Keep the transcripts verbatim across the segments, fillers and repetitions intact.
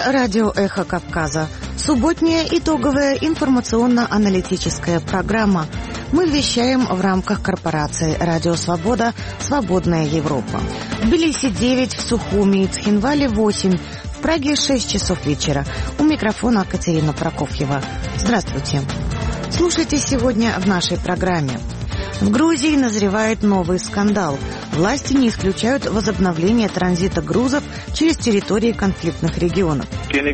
радио «Эхо Кавказа». Субботняя итоговая информационно-аналитическая программа. Мы вещаем в рамках корпорации «Радио Свобода. Свободная Европа». В Тбилиси девять, в Сухуми и Цхинвале восемь, в Праге шесть часов вечера. У микрофона Катерина Прокофьева. Здравствуйте. Слушайте сегодня в нашей программе. В Грузии назревает новый скандал. Власти не исключают возобновление транзита грузов через территории конфликтных регионов.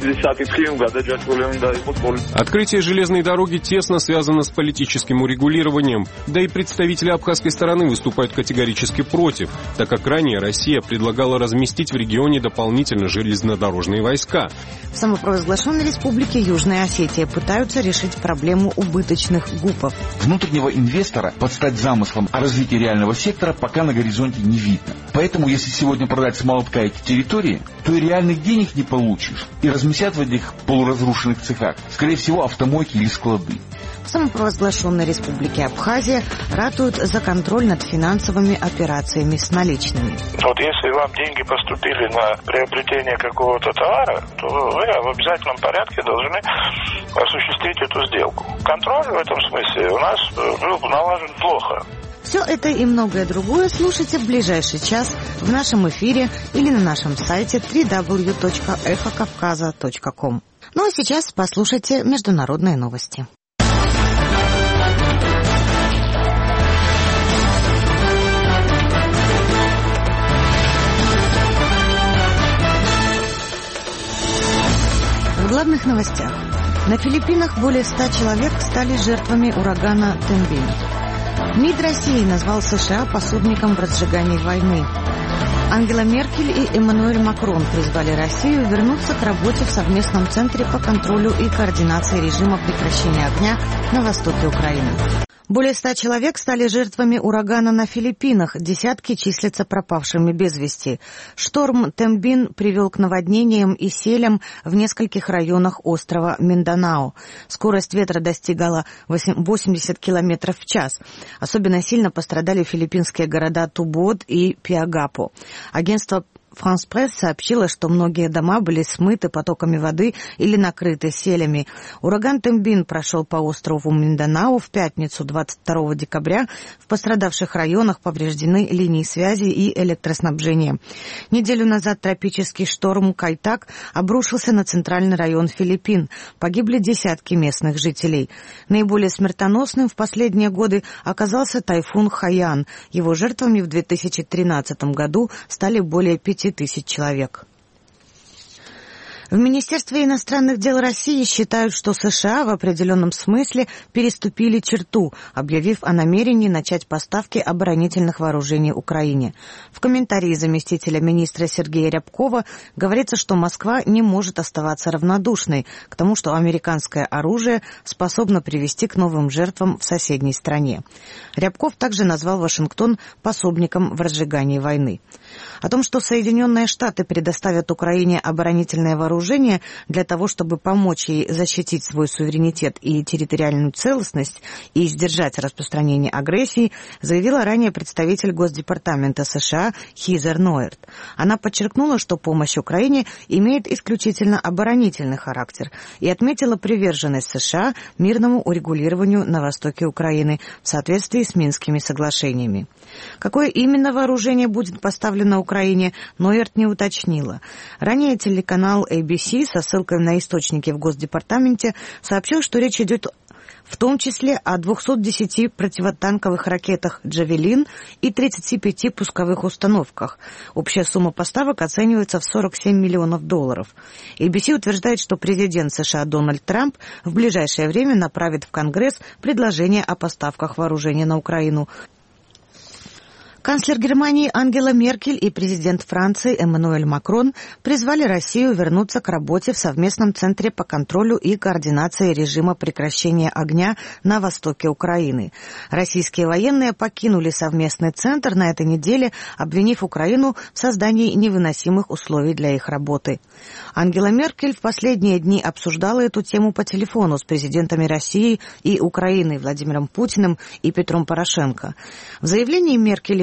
Открытие железной дороги тесно связано с политическим урегулированием, да и представители абхазской стороны выступают категорически против, так как ранее Россия предлагала разместить в регионе дополнительно железнодорожные войска. В самопровозглашенной республике Южная Осетия пытаются решить проблему убыточных ГУПов. Внутреннего инвестора под стать замыслом о развитии реального сектора пока на горизонте не видно. Поэтому, если сегодня продать с молотка эти территории, то и реальных денег не получишь. И разместят в этих полуразрушенных цехах, скорее всего, автомойки или склады. В самопровозглашенной республике Абхазия ратуют за контроль над финансовыми операциями с наличными. Вот если вам деньги поступили на приобретение какого-то товара, то вы в обязательном порядке должны осуществить эту сделку. Контроль в этом смысле у нас был налажен плохо. Все это и многое другое слушайте в ближайший час в нашем эфире или на нашем сайте дабл ю дабл ю дабл ю точка эхо кавказа точка ком. Ну а сейчас послушайте международные новости. В главных новостях. На Филиппинах более ста человек стали жертвами урагана Тембин. МИД России назвал США пособником в разжигании войны. Ангела Меркель и Эммануэль Макрон призвали Россию вернуться к работе в совместном центре по контролю и координации режима прекращения огня на востоке Украины. Более ста человек стали жертвами урагана на Филиппинах, десятки числятся пропавшими без вести. Шторм Тембин привел к наводнениям и селям в нескольких районах острова Минданао. Скорость ветра достигала восемьдесят километров в час. Особенно сильно пострадали филиппинские города Тубод и Пиагапо. Агентство «Франс Пресс» сообщила, что многие дома были смыты потоками воды или накрыты селями. Ураган Тембин прошел по острову Минданао в пятницу, двадцать второго декабря. В пострадавших районах повреждены линии связи и электроснабжения. Неделю назад тропический шторм Кайтак обрушился на центральный район Филиппин. Погибли десятки местных жителей. Наиболее смертоносным в последние годы оказался тайфун Хайян. Его жертвами в две тысячи тринадцатом году стали более пяти тысяч человек. В Министерстве иностранных дел России считают, что США в определенном смысле переступили черту, объявив о намерении начать поставки оборонительных вооружений Украине. В комментарии заместителя министра Сергея Рябкова говорится, что Москва не может оставаться равнодушной к тому, что американское оружие способно привести к новым жертвам в соседней стране. Рябков также назвал Вашингтон пособником в разжигании войны. О том, что Соединенные Штаты предоставят Украине оборонительное вооружение для того, чтобы помочь ей защитить свой суверенитет и территориальную целостность и сдержать распространение агрессии, заявила ранее представитель Госдепартамента США Хизер Нойерт. Она подчеркнула, что помощь Украине имеет исключительно оборонительный характер и отметила приверженность США мирному урегулированию на востоке Украины в соответствии с Минскими соглашениями. Какое именно вооружение будет поставлено Украине, Нойерт не уточнила. Ранее телеканал эй би си со ссылкой на источники в Госдепартаменте сообщил, что речь идет в том числе о двухстах десяти противотанковых ракетах «Джавелин» и тридцати пяти пусковых установках. Общая сумма поставок оценивается в сорок семь миллионов долларов. эй би си утверждает, что президент США Дональд Трамп в ближайшее время направит в Конгресс предложение о поставках вооружения на Украину. Канцлер Германии Ангела Меркель и президент Франции Эммануэль Макрон призвали Россию вернуться к работе в совместном центре по контролю и координации режима прекращения огня на востоке Украины. Российские военные покинули совместный центр на этой неделе, обвинив Украину в создании невыносимых условий для их работы. Ангела Меркель в последние дни обсуждала эту тему по телефону с президентами России и Украины Владимиром Путиным и Петром Порошенко. В заявлении Меркель и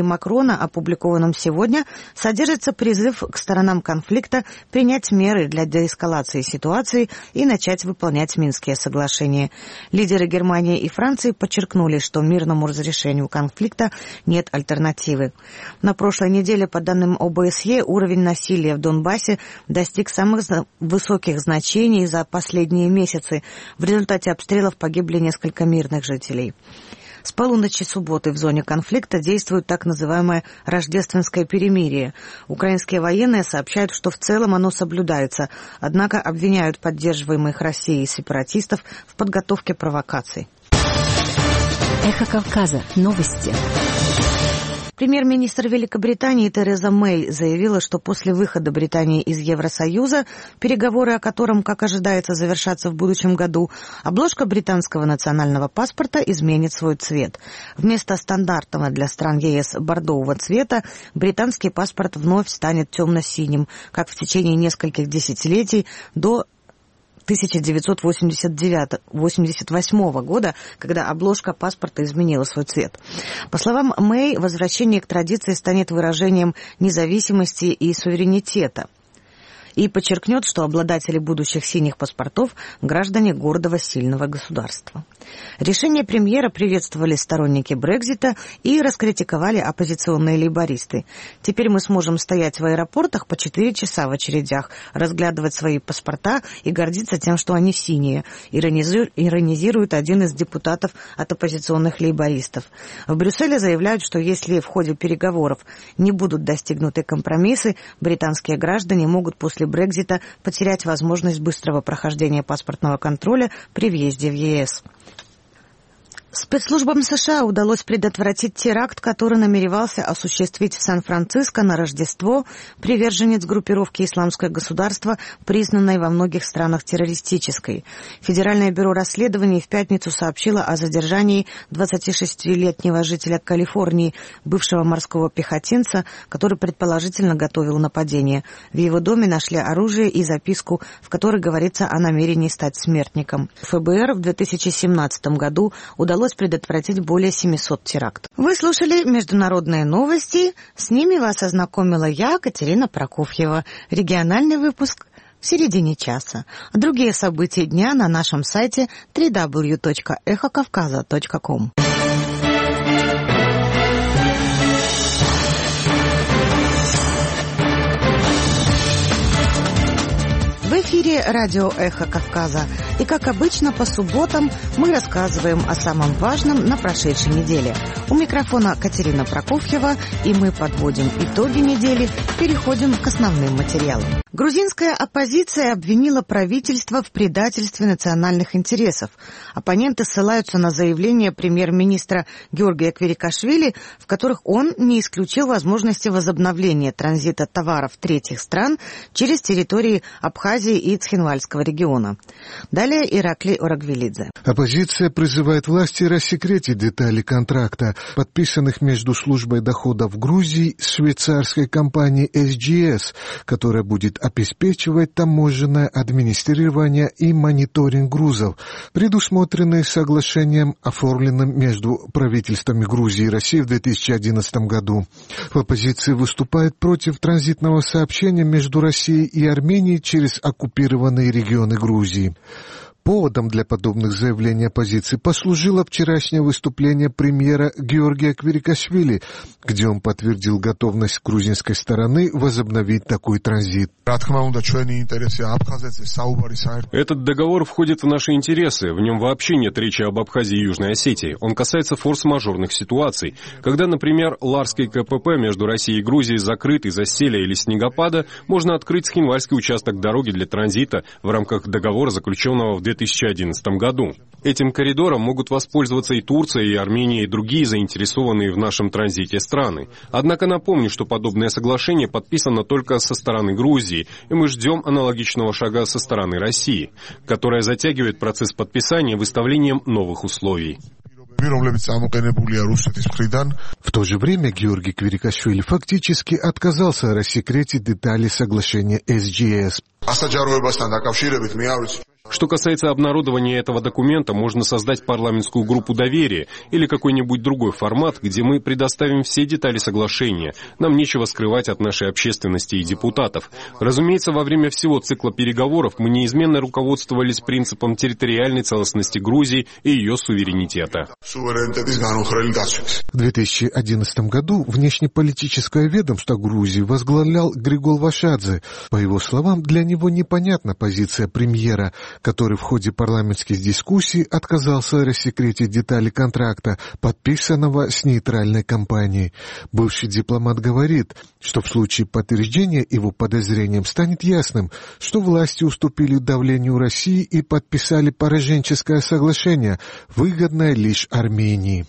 Макрона, опубликованном сегодня, содержится призыв к сторонам конфликта принять меры для деэскалации ситуации и начать выполнять Минские соглашения. Лидеры Германии и Франции подчеркнули, что мирному разрешению конфликта нет альтернативы. На прошлой неделе, по данным О Бэ С Е, уровень насилия в Донбассе достиг самых высоких значений за последние месяцы. В результате обстрелов погибли несколько мирных жителей. С полуночи субботы в зоне конфликта действует так называемое рождественское перемирие. Украинские военные сообщают, что в целом оно соблюдается, однако обвиняют поддерживаемых Россией сепаратистов в подготовке провокаций. Эхо Кавказа. Новости. Премьер-министр Великобритании Тереза Мэй заявила, что после выхода Британии из Евросоюза, переговоры о котором, как ожидается, завершатся в будущем году, обложка британского национального паспорта изменит свой цвет. Вместо стандартного для стран Е С бордового цвета британский паспорт вновь станет темно-синим, как в течение нескольких десятилетий до тысяча девятьсот восемьдесят восьмого года, когда обложка паспорта изменила свой цвет. По словам Мэй, возвращение к традиции станет выражением независимости и суверенитета. И подчеркнет, что обладатели будущих синих паспортов – граждане гордого, сильного государства. Решение премьера приветствовали сторонники Брексита и раскритиковали оппозиционные лейбористы. Теперь мы сможем стоять в аэропортах по четыре часа в очередях, разглядывать свои паспорта и гордиться тем, что они синие, иронизирует один из депутатов от оппозиционных лейбористов. В Брюсселе заявляют, что если в ходе переговоров не будут достигнуты компромиссы, британские граждане могут после Брексита потерять возможность быстрого прохождения паспортного контроля при въезде в Е С. Спецслужбам США удалось предотвратить теракт, который намеревался осуществить в Сан-Франциско на Рождество приверженец группировки «Исламское государство», признанной во многих странах террористической. Федеральное бюро расследований в пятницу сообщило о задержании двадцатишестилетнего жителя Калифорнии, бывшего морского пехотинца, который предположительно готовил нападение. В его доме нашли оружие и записку, в которой говорится о намерении стать смертником. Эф Бэ Эр в две тысячи семнадцатом году удалось удалось предотвратить более семисот терактов. Вы слушали международные новости. С ними вас ознакомила я, Катерина Прокофьева. Региональный выпуск в середине часа. Другие события дня на нашем сайте дабл ю дабл ю дабл ю точка эхо кавказа точка ком. В эфире радио «Эхо Кавказа». И, как обычно, по субботам мы рассказываем о самом важном на прошедшей неделе. У микрофона Катерина Прокофьева, и мы подводим итоги недели, переходим к основным материалам. Грузинская оппозиция обвинила правительство в предательстве национальных интересов. Оппоненты ссылаются на заявления премьер-министра Георгия Квирикашвили, в которых он не исключил возможности возобновления транзита товаров третьих стран через территории Абхазии и Цхинвальского региона. Далее Ираклий Орагвелидзе. Оппозиция призывает власти рассекретить детали контракта, подписанных между службой доходов Грузии с швейцарской компанией Эс Джи Эс, которая будет обеспечивать таможенное администрирование и мониторинг грузов, предусмотренные соглашением, оформленным между правительствами Грузии и России в две тысячи одиннадцатом году. В оппозиции выступает против транзитного сообщения между Россией и Арменией через оккупированные регионы Грузии. Поводом для подобных заявлений оппозиции послужило вчерашнее выступление премьера Георгия Квирикашвили, где он подтвердил готовность грузинской стороны возобновить такой транзит. Этот договор входит в наши интересы. В нем вообще нет речи об Абхазии и Южной Осетии. Он касается форс-мажорных ситуаций. Когда, например, Ларский Ка Пэ Пэ между Россией и Грузией закрыт из-за селя или снегопада, можно открыть Цхинвальский участок дороги для транзита в рамках договора, заключенного в две тысячи одиннадцатом году. Этим коридором могут воспользоваться и Турция, и Армения, и другие заинтересованные в нашем транзите страны. Однако напомню, что подобное соглашение подписано только со стороны Грузии, и мы ждем аналогичного шага со стороны России, которая затягивает процесс подписания выставлением новых условий. В то же время Георгий Квирикашвили фактически отказался рассекретить детали соглашения Эс Джи Эс. Что касается обнародования этого документа, можно создать парламентскую группу доверия или какой-нибудь другой формат, где мы предоставим все детали соглашения. Нам нечего скрывать от нашей общественности и депутатов. Разумеется, во время всего цикла переговоров мы неизменно руководствовались принципом территориальной целостности Грузии и ее суверенитета. В две тысячи одиннадцатом году внешнеполитическое ведомство Грузии возглавлял Григол Вашадзе. По его словам, для него непонятна позиция премьера, который в ходе парламентских дискуссий отказался рассекретить детали контракта, подписанного с нейтральной компанией. Бывший дипломат говорит, что в случае подтверждения его подозрениям станет ясным, что власти уступили давлению России и подписали пораженческое соглашение, выгодное лишь Армении.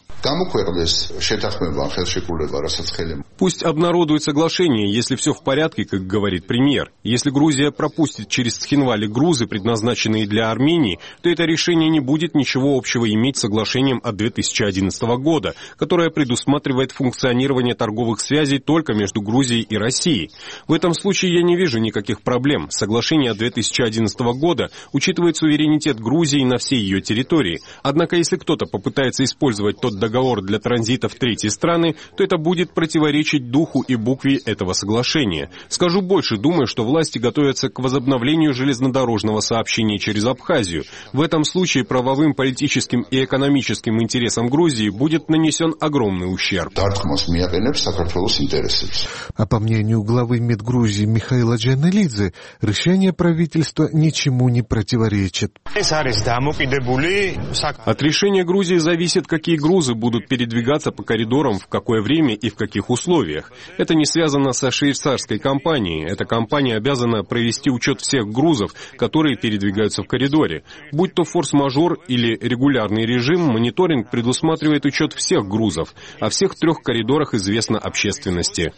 Пусть обнародуют соглашение, если все в порядке, как говорит премьер. Если Грузия пропустит через Цхинвали грузы, предназначенные для Армении, то это решение не будет ничего общего иметь с соглашением от две тысячи одиннадцатого года, которое предусматривает функционирование торговых связей только между Грузией и Россией. В этом случае я не вижу никаких проблем. Соглашение от две тысячи одиннадцатого года учитывает суверенитет Грузии на всей ее территории. Однако, если кто-то попытается использовать тот договор для транзита в третьи страны, то это будет противоречить духу и букве этого соглашения. Скажу больше, думаю, что власти готовятся к возобновлению железнодорожного сообщения через Абхазию. В этом случае правовым, политическим и экономическим интересам Грузии будет нанесен огромный ущерб. А по мнению главы МИД Грузии Михаила Джанелидзе, решение правительства ничему не противоречит. От решения Грузии зависит, какие грузы будут передвигаться по коридорам, в какое время и в каких условиях. Это не связано со швейцарской компанией. Эта компания обязана провести учет всех грузов, которые передвигаются в коридоре. Будь то форс-мажор или регулярный режим, мониторинг предусматривает учет всех грузов. О всех трех коридорах известно общественности.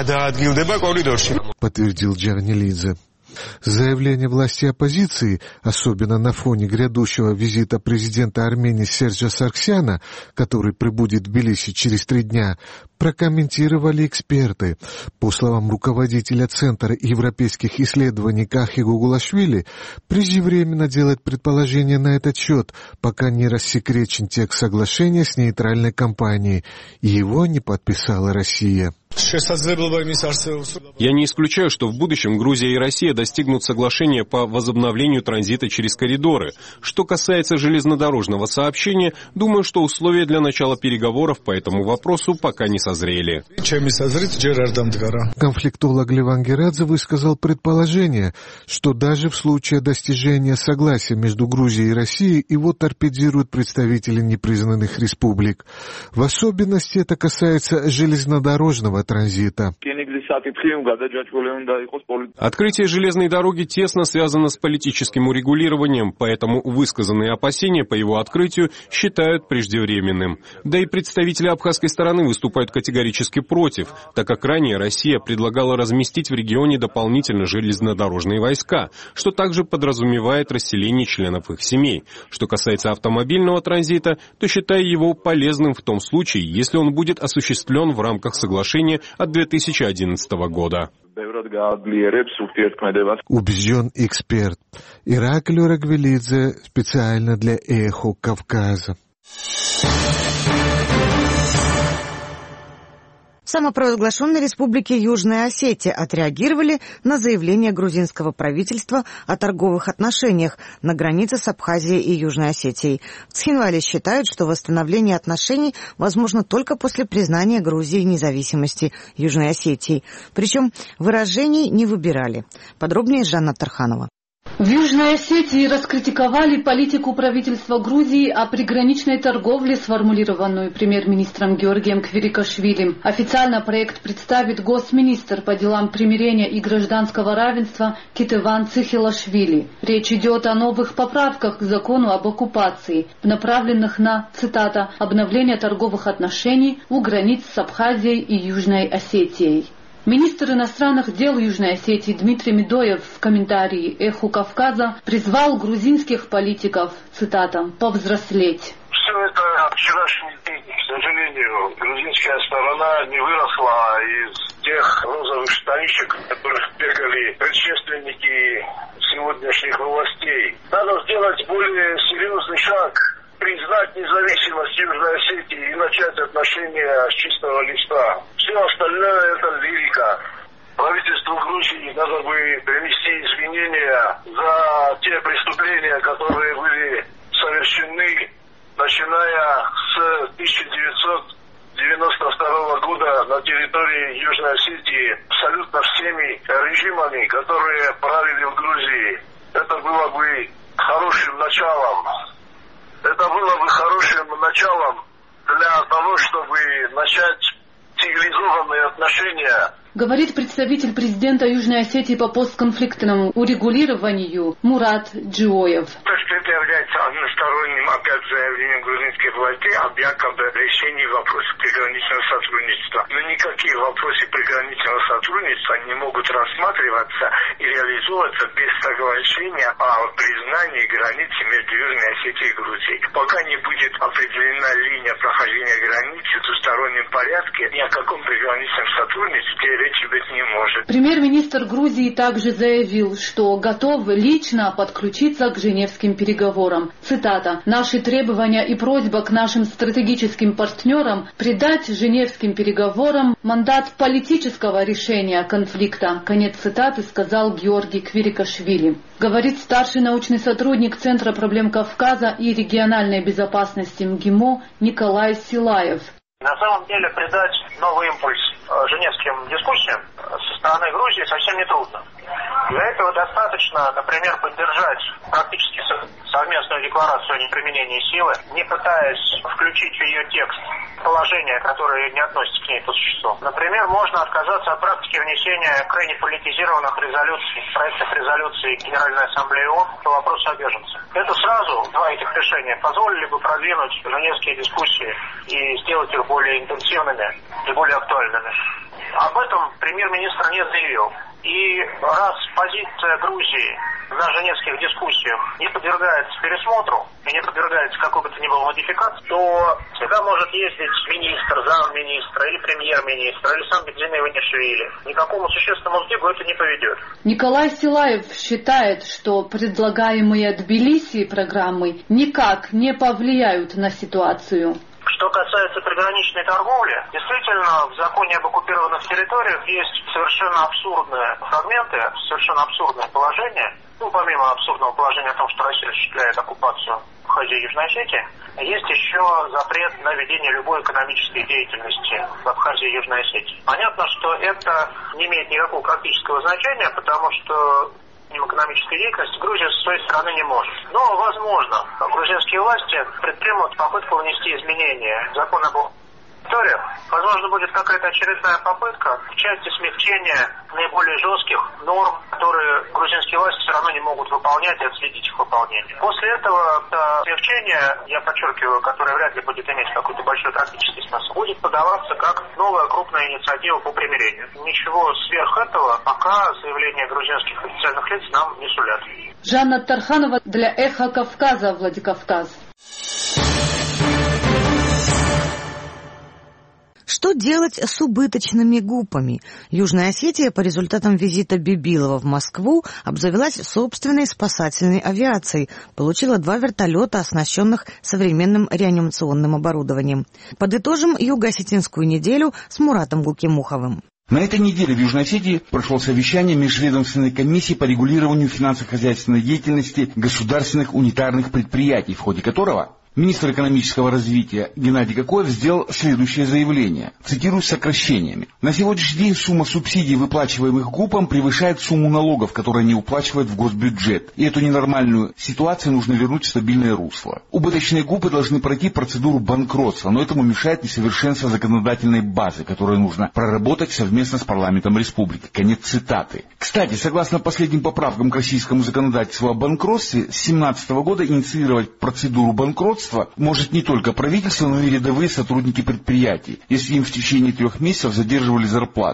Подтвердил Джанелидзе. Заявление власти оппозиции, особенно на фоне грядущего визита президента Армении Серджа Сарксяна, который прибудет в Тбилиси через три дня, прокомментировали эксперты. По словам руководителя Центра европейских исследований Кахи Гугулашвили, преждевременно делать предположения на этот счет, пока не рассекречен текст соглашения с нейтральной компанией. Его не подписала Россия. Я не исключаю, что в будущем Грузия и Россия достигнут соглашения по возобновлению транзита через коридоры. Что касается железнодорожного сообщения, думаю, что условия для начала переговоров по этому вопросу пока не созрели. Конфликтолог Леван Герадзе высказал предположение, что даже в случае достижения согласия между Грузией и Россией его торпедируют представители непризнанных республик. В особенности это касается железнодорожного транзита. Открытие железной дороги тесно связано с политическим урегулированием, поэтому высказанные опасения по его открытию считают преждевременным. Да и представители абхазской стороны выступают категорически против, так как ранее Россия предлагала разместить в регионе дополнительно железнодорожные войска, что также подразумевает расселение членов их семей. Что касается автомобильного транзита, то считаю его полезным в том случае, если он будет осуществлен в рамках соглашения от две тысячи одиннадцатого года. Убежден эксперт. Ираклий Рагвелидзе специально для «Эхо Кавказа». В самопровозглашенной республике Южная Осетия отреагировали на заявление грузинского правительства о торговых отношениях на границе с Абхазией и Южной Осетией. В Цхинвале считают, что восстановление отношений возможно только после признания Грузии независимости Южной Осетии. Причем выражений не выбирали. Подробнее Жанна Тарханова. В Южной Осетии раскритиковали политику правительства Грузии о приграничной торговле, сформулированную премьер-министром Георгием Квирикашвили. Официально проект представит госминистр по делам примирения и гражданского равенства Китеван Цихилашвили. Речь идет о новых поправках к закону об оккупации, направленных на, цитата, «обновление торговых отношений у границ с Абхазией и Южной Осетией». Министр иностранных дел Южной Осетии Дмитрий Медоев в комментарии «Эху Кавказа» призвал грузинских политиков, цитата, «повзрослеть». Все это вчерашний день, к сожалению, грузинская сторона не выросла из тех розовых штанишек, в которых бегали предшественники сегодняшних властей. Надо сделать более серьезный шаг, признать независимость Южной Осетии и начать отношения с чистого листа. Все остальное это лирика. Правительству Грузии надо бы принести извинения за те преступления, которые были совершены, начиная с тысяча девятьсот девяносто второго года на территории Южной Осетии абсолютно всеми режимами, которые правили в Грузии. Это было бы хорошим началом. Это было бы хорошим началом для того, чтобы начать цивилизованные отношения. Говорит представитель президента Южной Осетии по постконфликтному урегулированию Мурат Джиоев. То, что это является односторонним опять заявлением грузинских властей об якобы решении вопроса приграничного сотрудничества. Но никакие вопросы приграничного сотрудничества не могут рассматриваться и реализовываться без соглашения о признании границы между Южной Осетией и Грузией. Пока не будет определена линия прохождения границы в двустороннем порядке, ни о каком приграничном сотрудничестве речи быть не может. Премьер-министр Грузии также заявил, что готов лично подключиться к женевским переговорам. Цитата. «Наши требования и просьба к нашим стратегическим партнерам придать женевским переговорам мандат политического решения конфликта». Конец цитаты сказал Георгий Квирикашвили. Говорит старший научный сотрудник Центра проблем Кавказа и региональной безопасности МГИМО Николай Силаев. На самом деле придать новый импульс женевским дискуссиям со стороны Грузии совсем не трудно. Для этого достаточно, например, поддержать практически совместную декларацию о неприменении силы, не пытаясь включить в ее текст положения, которые не относятся к ней по существу. Например, можно отказаться от практики внесения крайне политизированных резолюций, проектов резолюции Генеральной Ассамблеи ООН по вопросу о беженцах. Это сразу, два этих решения, позволили бы продвинуть женевские дискуссии и сделать их более интенсивными и более актуальными. Об этом премьер-министр не заявил. И раз позиция Грузии на женевских дискуссиях не подвергается пересмотру и не подвергается какой бы то ни было модификации, то всегда может ездить министр, замминистра или премьер-министр, или сам Бензин Иванишвили. Никакому существенному сдвигу это не поведет. Николай Силаев считает, что предлагаемые Тбилиси программы никак не повлияют на ситуацию. Что касается приграничной торговли, действительно, в законе об оккупированных территориях есть совершенно абсурдные фрагменты, совершенно абсурдное положение. Ну, помимо абсурдного положения о том, что Россия осуществляет оккупацию в Абхазии и Южной Осетии, есть еще запрет на ведение любой экономической деятельности в Абхазии и Южной Осетии. Понятно, что это не имеет никакого практического значения, потому что экономической деятельности Грузия со своей стороны не может. Но, возможно, грузинские власти предпримут попытку внести изменения в закон об территориях. Возможно, будет какая-то очередная попытка в части смягчения наиболее жестких норм, которые грузинские власти все равно не могут выполнять и отследить их выполнение. После этого это смягчение, я подчеркиваю, которое вряд ли будет иметь какой-то большой практический смысл, будет подаваться как новая крупная инициатива по примирению. Ничего сверх этого пока заявления грузинских официальных лиц нам не сулят. Жанна Тарханова для «Эхо Кавказа», Владикавказ. Что делать с убыточными ГУПами? Южная Осетия по результатам визита Бибилова в Москву обзавелась собственной спасательной авиацией, получила два вертолета, оснащенных современным реанимационным оборудованием. Подытожим юго-осетинскую неделю с Муратом Гулкимуховым. На этой неделе в Южной Осетии прошло совещание Межведомственной комиссии по регулированию финансово-хозяйственной деятельности государственных унитарных предприятий, в ходе которого министр экономического развития Геннадий Кокоев сделал следующее заявление. Цитирую с сокращениями. На сегодняшний день сумма субсидий, выплачиваемых ГУПам, превышает сумму налогов, которые они уплачивают в госбюджет. И эту ненормальную ситуацию нужно вернуть в стабильное русло. Убыточные ГУПы должны пройти процедуру банкротства, но этому мешает несовершенство законодательной базы, которую нужно проработать совместно с парламентом республики. Конец цитаты. Кстати, согласно последним поправкам к российскому законодательству о банкротстве, с две тысячи семнадцатого года инициировать процедуру банкротства может не только правительство, но и рядовые сотрудники предприятий, если им в течение трех месяцев задерживали зарплату.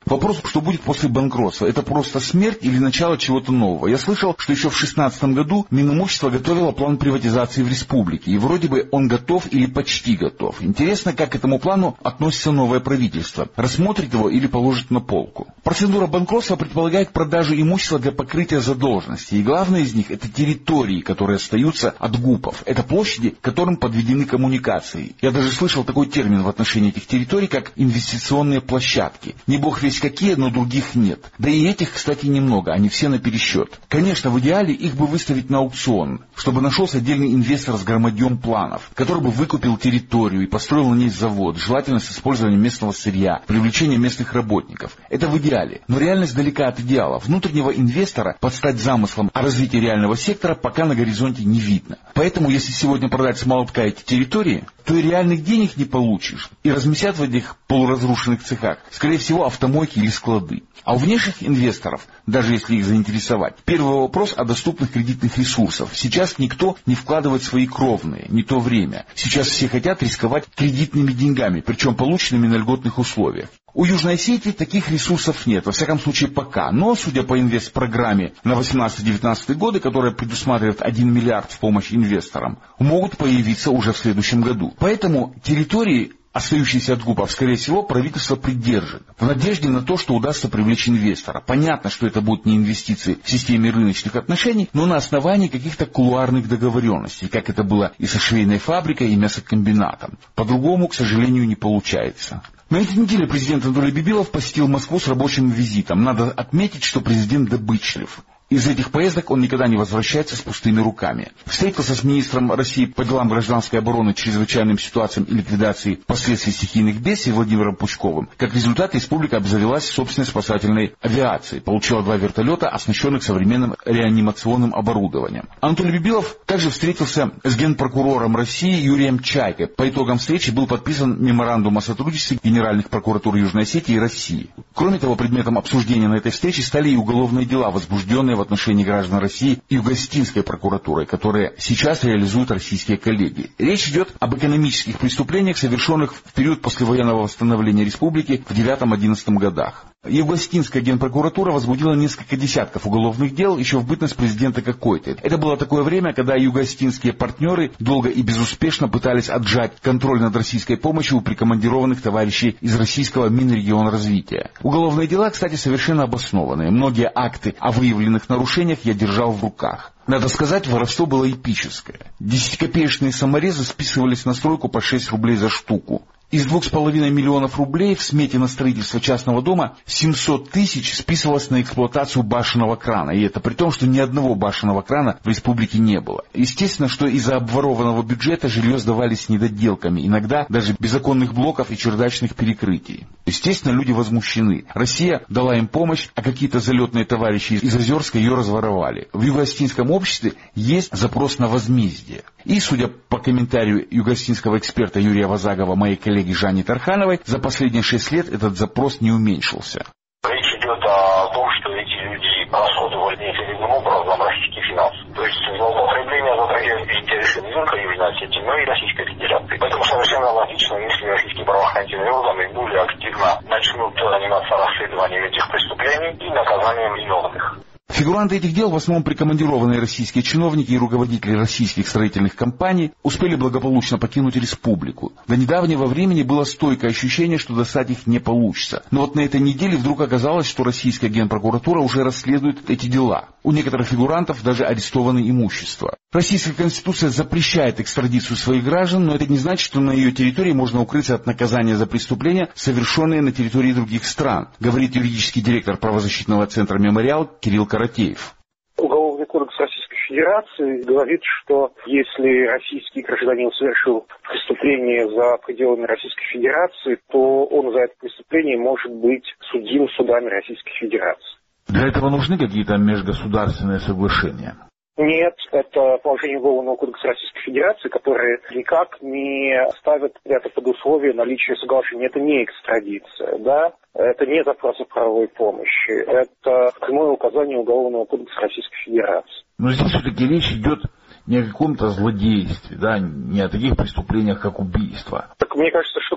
Вопрос, что будет после банкротства, это просто смерть или начало чего-то нового? Я слышал, что еще в шестнадцатом году Минимущество готовило план приватизации в республике, и вроде бы он готов или почти готов. Интересно, как к этому плану относится новое правительство, рассмотрит его или положит на полку. Процедура банкротства предполагает продажу имущества для покрытия задолженности, и главное из них это территории, которые остаются от ГУПов. Это площади, к которым подведены коммуникации. Я даже слышал такой термин в отношении этих территорий, как инвестиционные площадки. Не бог весь какие, но других нет. Да и этих, кстати, немного, они все на пересчет. Конечно, в идеале их бы выставить на аукцион, чтобы нашелся отдельный инвестор с громадьем планов, который бы выкупил территорию и построил на ней завод, желательно с использованием местного сырья, привлечением местных работников. Это в идеале. Но реальность далека от идеала. Внутреннего инвестора под стать замыслом о развитии реального сектора пока на горизонте не видно. Поэтому, если сегодня продать с молотка эти территории, то и реальных денег не получишь. И разместят в этих полуразрушенных цехах, скорее всего, автомойки или склады. А у внешних инвесторов, даже если их заинтересовать, первый вопрос о доступных кредитных ресурсах. Сейчас никто не вкладывает свои кровные, не то время. Сейчас все хотят рисковать кредитными деньгами, причем полученными на льготных условиях. У Южной Осетии таких ресурсов нет, во всяком случае пока. Но, судя по инвестпрограмме на восемнадцатый-девятнадцатый годы, которая предусматривает один миллиард в помощь инвесторам, могут появиться уже в следующем году. Поэтому территории, остающиеся от ГУПов, скорее всего, правительство придержит, в надежде на то, что удастся привлечь инвестора. Понятно, что это будут не инвестиции в системе рыночных отношений, но на основании каких-то кулуарных договоренностей, как это было и со швейной фабрикой, и мясокомбинатом. По-другому, к сожалению, не получается. На этой неделе президент Анатолий Бибилов посетил Москву с рабочим визитом. Надо отметить, что президент добычлив. Из этих поездок он никогда не возвращается с пустыми руками. Встретился с министром России по делам гражданской обороны, чрезвычайным ситуациям и ликвидации последствий стихийных бедствий Владимиром Пучковым. Как результат, республика обзавелась собственной спасательной авиацией, получила два вертолета, оснащенных современным реанимационным оборудованием. Анатолий Бибилов также встретился с генпрокурором России Юрием Чайкой. По итогам встречи был подписан меморандум о сотрудничестве генеральных прокуратур Южной Осетии и России. Кроме того, предметом обсуждения на этой встрече стали и уголовные дела, возбужденные в отношении граждан России Юго-Осетинской прокуратурой, которые сейчас реализуют российские коллеги. Речь идет об экономических преступлениях, совершенных в период послевоенного восстановления республики в девятом-одиннадцатом годах. Юго-Осетинская генпрокуратура возбудила несколько десятков уголовных дел еще в бытность президента Какой-то. Это было такое время, когда юго-осетинские партнеры долго и безуспешно пытались отжать контроль над российской помощью у прикомандированных товарищей из российского Минрегионразвития. Уголовные дела, кстати, совершенно обоснованные. Многие акты о выявленных нарушениях я держал в руках. Надо сказать, воровство было эпическое. Десятикопеечные саморезы списывались на стройку по шесть рублей за штуку. Из двух с половиной миллионов рублей в смете на строительство частного дома семьсот тысяч списывалось на эксплуатацию башенного крана. И это при том, что ни одного башенного крана в республике не было. Естественно, что из-за обворованного бюджета жилье сдавались с недоделками, иногда даже без оконных блоков и чердачных перекрытий. Естественно, люди возмущены. Россия дала им помощь, а какие-то залетные товарищи из Озерска ее разворовали. В юго-осетинском обществе есть запрос на возмездие. И, судя по комментарию юго-осетинского эксперта Юрия Вазагова, моей коллеги Жанне Тархановой, за последние шесть лет этот запрос не уменьшился. Речь идет о том, что эти люди расходовали неэффективным образом российские финансы. То есть злоупотребление затрагивает интересы не только Южной Осетии, но и Российской Федерации. Поэтому совершенно логично, если российские правоохранительные органы более активно начнут заниматься расследованием этих преступлений и наказанием виновных. Фигуранты этих дел, в основном прикомандированные российские чиновники и руководители российских строительных компаний, успели благополучно покинуть республику. До недавнего времени было стойкое ощущение, что достать их не получится. Но вот на этой неделе вдруг оказалось, что российская генпрокуратура уже расследует эти дела. У некоторых фигурантов даже арестовано имущество. Российская Конституция запрещает экстрадицию своих граждан, но это не значит, что на ее территории можно укрыться от наказания за преступления, совершенные на территории других стран, говорит юридический директор правозащитного центра «Мемориал» Кирилл Каратеев. Уголовный кодекс Российской Федерации говорит, что если российский гражданин совершил преступление за пределами Российской Федерации, то он за это преступление может быть судим судами Российской Федерации. Для этого нужны какие-то межгосударственные соглашения? Нет, это положение Уголовного кодекса Российской Федерации, которое никак не ставит это под условие наличия соглашения. Это не экстрадиция, да? Это не запрос о правовой помощи. Это прямое указание Уголовного кодекса Российской Федерации. Но здесь все-таки речь идет не о каком-то злодействе, да, не о таких преступлениях, как убийство. Так мне кажется, что коррупционные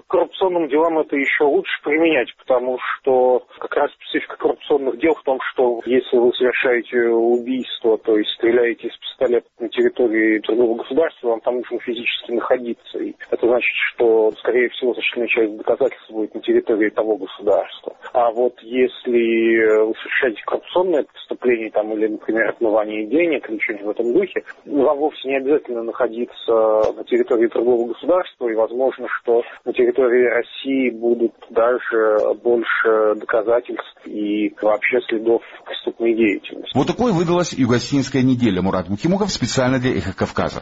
коррупционным делам это еще лучше применять, потому что как раз специфика коррупционных дел в том, что если вы совершаете убийство, то есть стреляете из пистолета на территории другого государства, вам там нужно физически находиться. И это значит, что, скорее всего, значительная часть доказательств будет на территории того государства. А вот если вы совершаете коррупционное преступление, там, или, например, отмывание денег, или что-нибудь в этом духе, вам вовсе не обязательно находиться на территории другого государства, и возможно, что на территории России будут даже больше доказательств и вообще следов преступной деятельности. Вот такой выдалась югосинская неделя. Мурат Мухимуков специально для «Эхо Кавказа».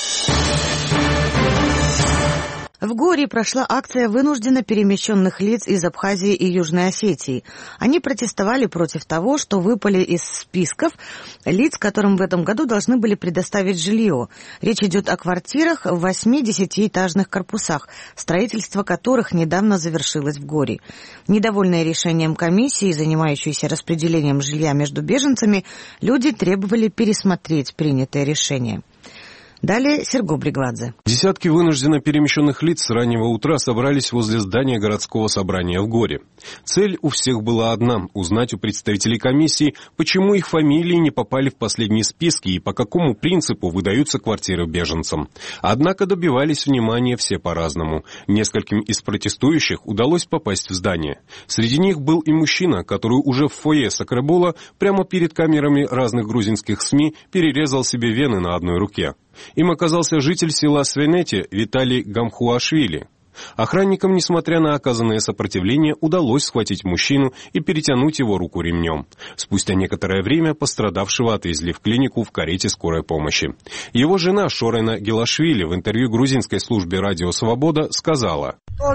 В Гори прошла акция вынужденно перемещенных лиц из Абхазии и Южной Осетии. Они протестовали против того, что выпали из списков лиц, которым в этом году должны были предоставить жилье. Речь идет о квартирах в восьми-десятиэтажных корпусах, строительство которых недавно завершилось в Гори. Недовольные решением комиссии, занимающейся распределением жилья между беженцами, люди требовали пересмотреть принятое решение. Далее Серго Бригладзе. Десятки вынужденно перемещенных лиц с раннего утра собрались возле здания городского собрания в Горе. Цель у всех была одна – узнать у представителей комиссии, почему их фамилии не попали в последние списки и по какому принципу выдаются квартиры беженцам. Однако добивались внимания все по-разному. Нескольким из протестующих удалось попасть в здание. Среди них был и мужчина, который уже в фойе Сакрабула прямо перед камерами разных грузинских СМИ перерезал себе вены на одной руке. Им оказался житель села Свенети Виталий Гамхуашвили. Охранникам, несмотря на оказанное сопротивление, удалось схватить мужчину и перетянуть его руку ремнем. Спустя некоторое время пострадавшего отвезли в клинику в карете скорой помощи. Его жена Шорена Гелашвили в интервью грузинской службе «Радио Свобода» сказала: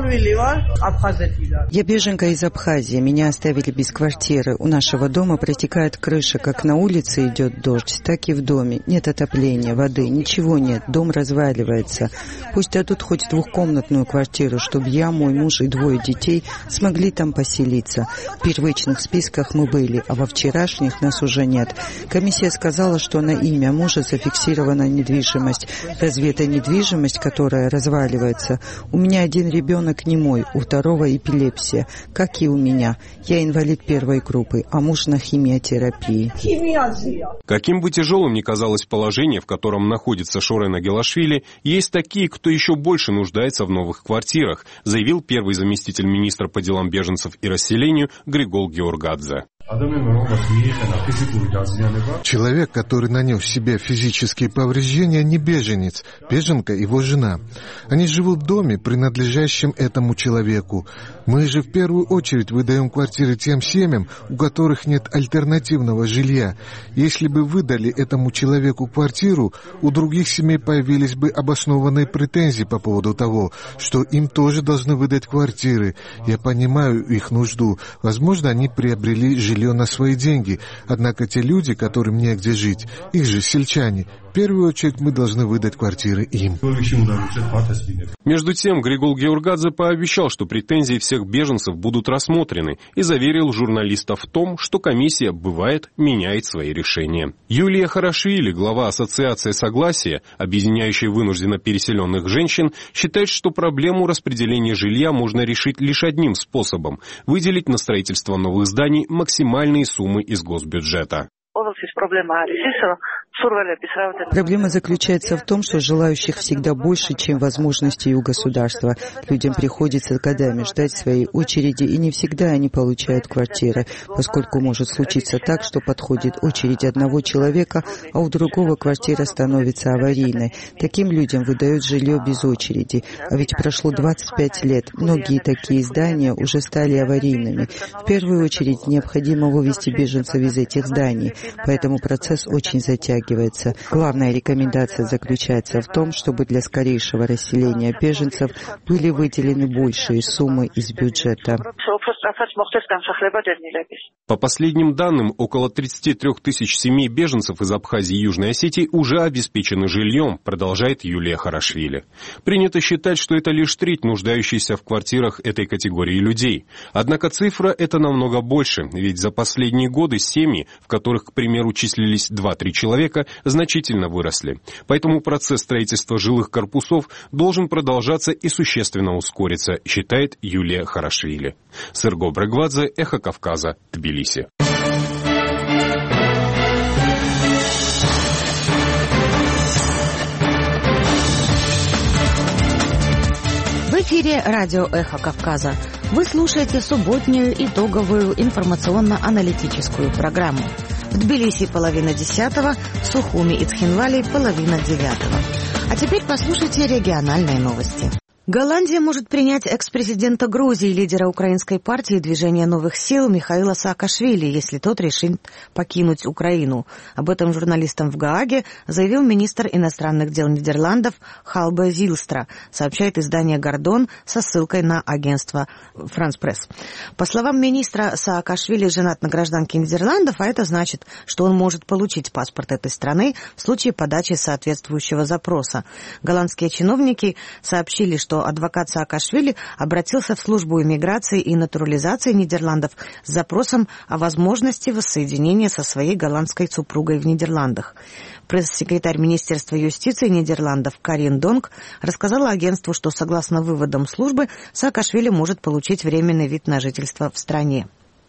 «Я беженка из Абхазии. Меня оставили без квартиры. У нашего дома протекает крыша. Как на улице идет дождь, так и в доме. Нет отопления, воды, ничего нет. Дом разваливается. Пусть дадут хоть двухкомнатную квартиру, чтобы я, мой муж и двое детей смогли там поселиться. В первичных списках мы были, а во вчерашних нас уже нет. Комиссия сказала, что на имя мужа зафиксирована недвижимость. Разве это недвижимость, которая разваливается? У меня один ребенок не мой, у второго эпилепсия, как и у меня. Я инвалид первой группы, а муж на химиотерапии». Каким бы тяжелым ни казалось положение, в котором находится Шорена Гелашвили, есть такие, кто еще больше нуждается в новых квартирах, заявил первый заместитель министра по делам беженцев и расселению Григол Георгадзе. Человек, который нанес себе физические повреждения, не беженец. Беженка — его жена. Они живут в доме, принадлежащем этому человеку. Мы же в первую очередь выдаем квартиры тем семьям, у которых нет альтернативного жилья. Если бы выдали этому человеку квартиру, у других семей появились бы обоснованные претензии по поводу того, что им тоже должны выдать квартиры. Я понимаю их нужду. Возможно, они приобрели жилье жилье на свои деньги. Однако те люди, которым негде жить, их же сельчане, в первую очередь мы должны выдать квартиры им. Между тем, Григол Георгадзе пообещал, что претензии всех беженцев будут рассмотрены, и заверил журналистов в том, что комиссия, бывает, меняет свои решения. Юлия Харашвили, глава Ассоциации Согласия, объединяющей вынужденно переселенных женщин, считает, что проблему распределения жилья можно решить лишь одним способом – выделить на строительство новых зданий максимальные суммы из госбюджета. Проблема заключается в том, что желающих всегда больше, чем возможностей у государства. Людям приходится годами ждать своей очереди, и не всегда они получают квартиры, поскольку может случиться так, что подходит очередь одного человека, а у другого квартира становится аварийной. Таким людям выдают жилье без очереди. А ведь прошло двадцать пять лет. Многие такие здания уже стали аварийными. В первую очередь необходимо вывести беженцев из этих зданий, поэтому процесс очень затягивается. Главная рекомендация заключается в том, чтобы для скорейшего расселения беженцев были выделены большие суммы из бюджета. По последним данным, около тридцать три тысячи семей беженцев из Абхазии и Южной Осетии уже обеспечены жильем, продолжает Юлия Харашвили. Принято считать, что это лишь треть нуждающихся в квартирах этой категории людей. Однако цифра эта намного больше, ведь за последние годы семьи, в которых, к примеру, примеру, числились два-три человека, значительно выросли. Поэтому процесс строительства жилых корпусов должен продолжаться и существенно ускориться, считает Юлия Харашвили. Серго Брагвадзе, Эхо Кавказа, Тбилиси. В эфире радио «Эхо Кавказа». Вы слушаете субботнюю итоговую информационно-аналитическую программу. В Тбилиси половина десятого, в Сухуми и Цхинвали половина девятого. А теперь послушайте региональные новости. Голландия может принять экс-президента Грузии, лидера украинской партии «Движение новых сил» Михаила Саакашвили, если тот решит покинуть Украину. Об этом журналистам в Гааге заявил министр иностранных дел Нидерландов Халбе Зилстра, сообщает издание «Гордон» со ссылкой на агентство «Франс Пресс». По словам министра, Саакашвили женат на гражданке Нидерландов, а это значит, что он может получить паспорт этой страны в случае подачи соответствующего запроса. Голландские чиновники сообщили, что что адвокат Саакашвили обратился в службу иммиграции и натурализации Нидерландов с запросом о возможности воссоединения со своей голландской супругой в Нидерландах. Пресс-секретарь Министерства юстиции Нидерландов Карин Донг рассказала агентству, что согласно выводам службы Саакашвили может получить временный вид на жительство в стране.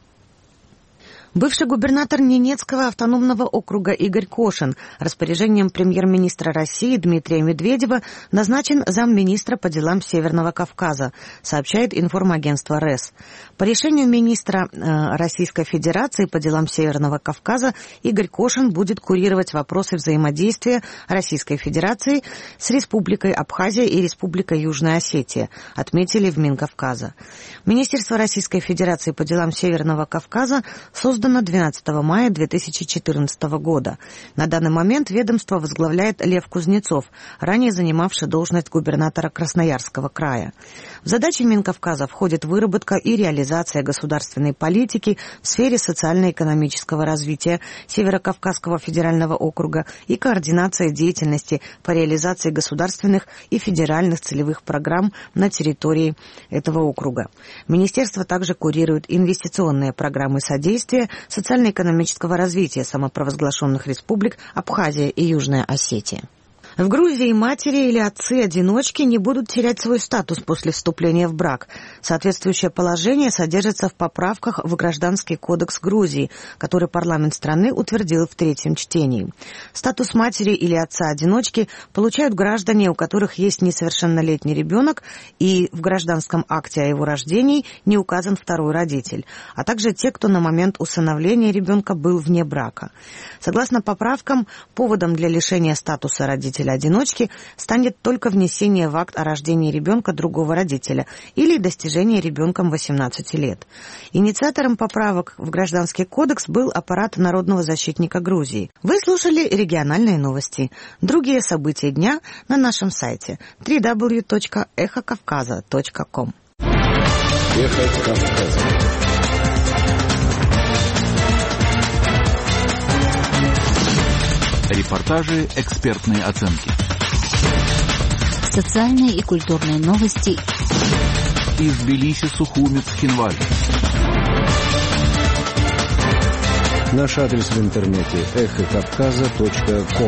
Бывший губернатор Ненецкого автономного округа Игорь Кошин распоряжением премьер-министра России Дмитрия Медведева назначен замминистра по делам Северного Кавказа, сообщает информагентство РЭС. По решению министра э, Российской Федерации по делам Северного Кавказа Игорь Кошин будет курировать вопросы взаимодействия Российской Федерации с Республикой Абхазия и Республикой Южная Осетия, отметили в Минкавказа. Министерство Российской Федерации по делам Северного Кавказа создано двенадцатого мая две тысячи четырнадцатого года. На данный момент ведомство возглавляет Лев Кузнецов, ранее занимавший должность губернатора Красноярского края. В задачи Минкавказа входит выработка и реализация государственной политики в сфере социально-экономического развития Северокавказского федерального округа и координация деятельности по реализации государственных и федеральных целевых программ на территории этого округа. Министерство также курирует инвестиционные программы содействия социально-экономического развития самопровозглашенных республик Абхазия и Южная Осетия. В Грузии матери или отцы-одиночки не будут терять свой статус после вступления в брак. Соответствующее положение содержится в поправках в Гражданский кодекс Грузии, который парламент страны утвердил в третьем чтении. Статус матери или отца-одиночки получают граждане, у которых есть несовершеннолетний ребенок, и в гражданском акте о его рождении не указан второй родитель, а также те, кто на момент усыновления ребенка был вне брака. Согласно поправкам, поводом для лишения статуса родителя одиночки станет только внесение в акт о рождении ребенка другого родителя или достижение ребенком восемнадцати лет. Инициатором поправок в Гражданский кодекс был аппарат Народного защитника Грузии. Вы слушали региональные новости. Другие события дня на нашем сайте дабл ю дабл ю дабл ю точка эхо кавказа точка ком. Эхо Кавказа. Репортажи, экспертные оценки. Социальные и культурные новости. Из Тбилиси, Сухуми, Цхинвали. Наш адрес в интернете эхо кавказа точка ком.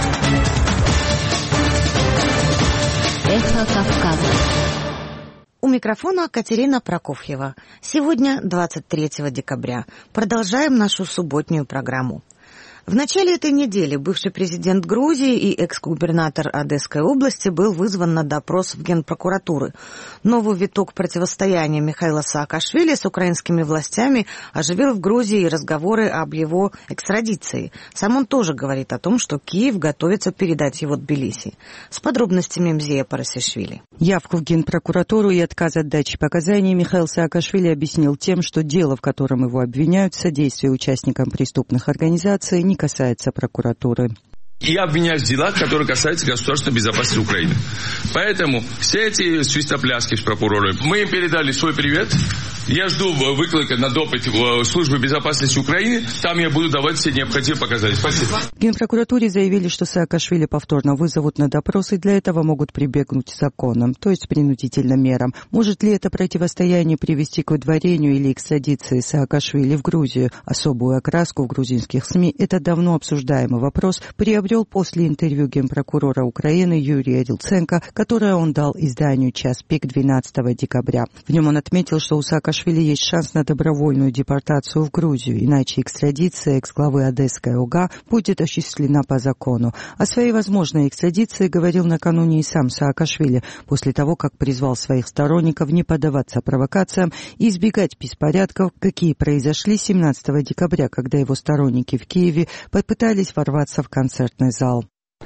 Эхо Кавказа. У микрофона Катерина Прокофьева. Сегодня двадцать третьего декабря. Продолжаем нашу субботнюю программу. В начале этой недели бывший президент Грузии и экс-губернатор Одесской области был вызван на допрос в Генпрокуратуры. Новый виток противостояния Михаила Саакашвили с украинскими властями оживил в Грузии разговоры об его экстрадиции. Сам он тоже говорит о том, что Киев готовится передать его Тбилиси. С подробностями Мзея Парасишвили. Явку в Генпрокуратуру и отказ от дачи показаний Михаил Саакашвили объяснил тем, что дело, в котором его обвиняют в содействии участникам преступных организаций, не касается прокуратуры. и обвинять в делах, которые касаются государственной безопасности Украины. Поэтому все эти свистопляски с прокурором, мы им передали свой привет. Я жду выклика на допыт в службу безопасности Украины. Там я буду давать все необходимые показания. Спасибо. В Генпрокуратуре заявили, что Саакашвили повторно вызовут на допрос, и для этого могут прибегнуть к законам, то есть принудительным мерам. Может ли это противостояние привести к выдворению или экстрадиции Саакашвили в Грузию? Особую окраску в грузинских СМИ этот давно обсуждаемый вопрос приобрел после интервью генпрокурора Украины Юрия Рилценко, которое он дал изданию «Час пик» двенадцатого декабря. В нем он отметил, что у Саакашвили есть шанс на добровольную депортацию в Грузию, иначе экстрадиция экс-главы Одесской ОГА будет осуществлена по закону. О своей возможной экстрадиции говорил накануне и сам Саакашвили, после того, как призвал своих сторонников не поддаваться провокациям и избегать беспорядков, какие произошли семнадцатого декабря, когда его сторонники в Киеве попытались ворваться в концертный зал.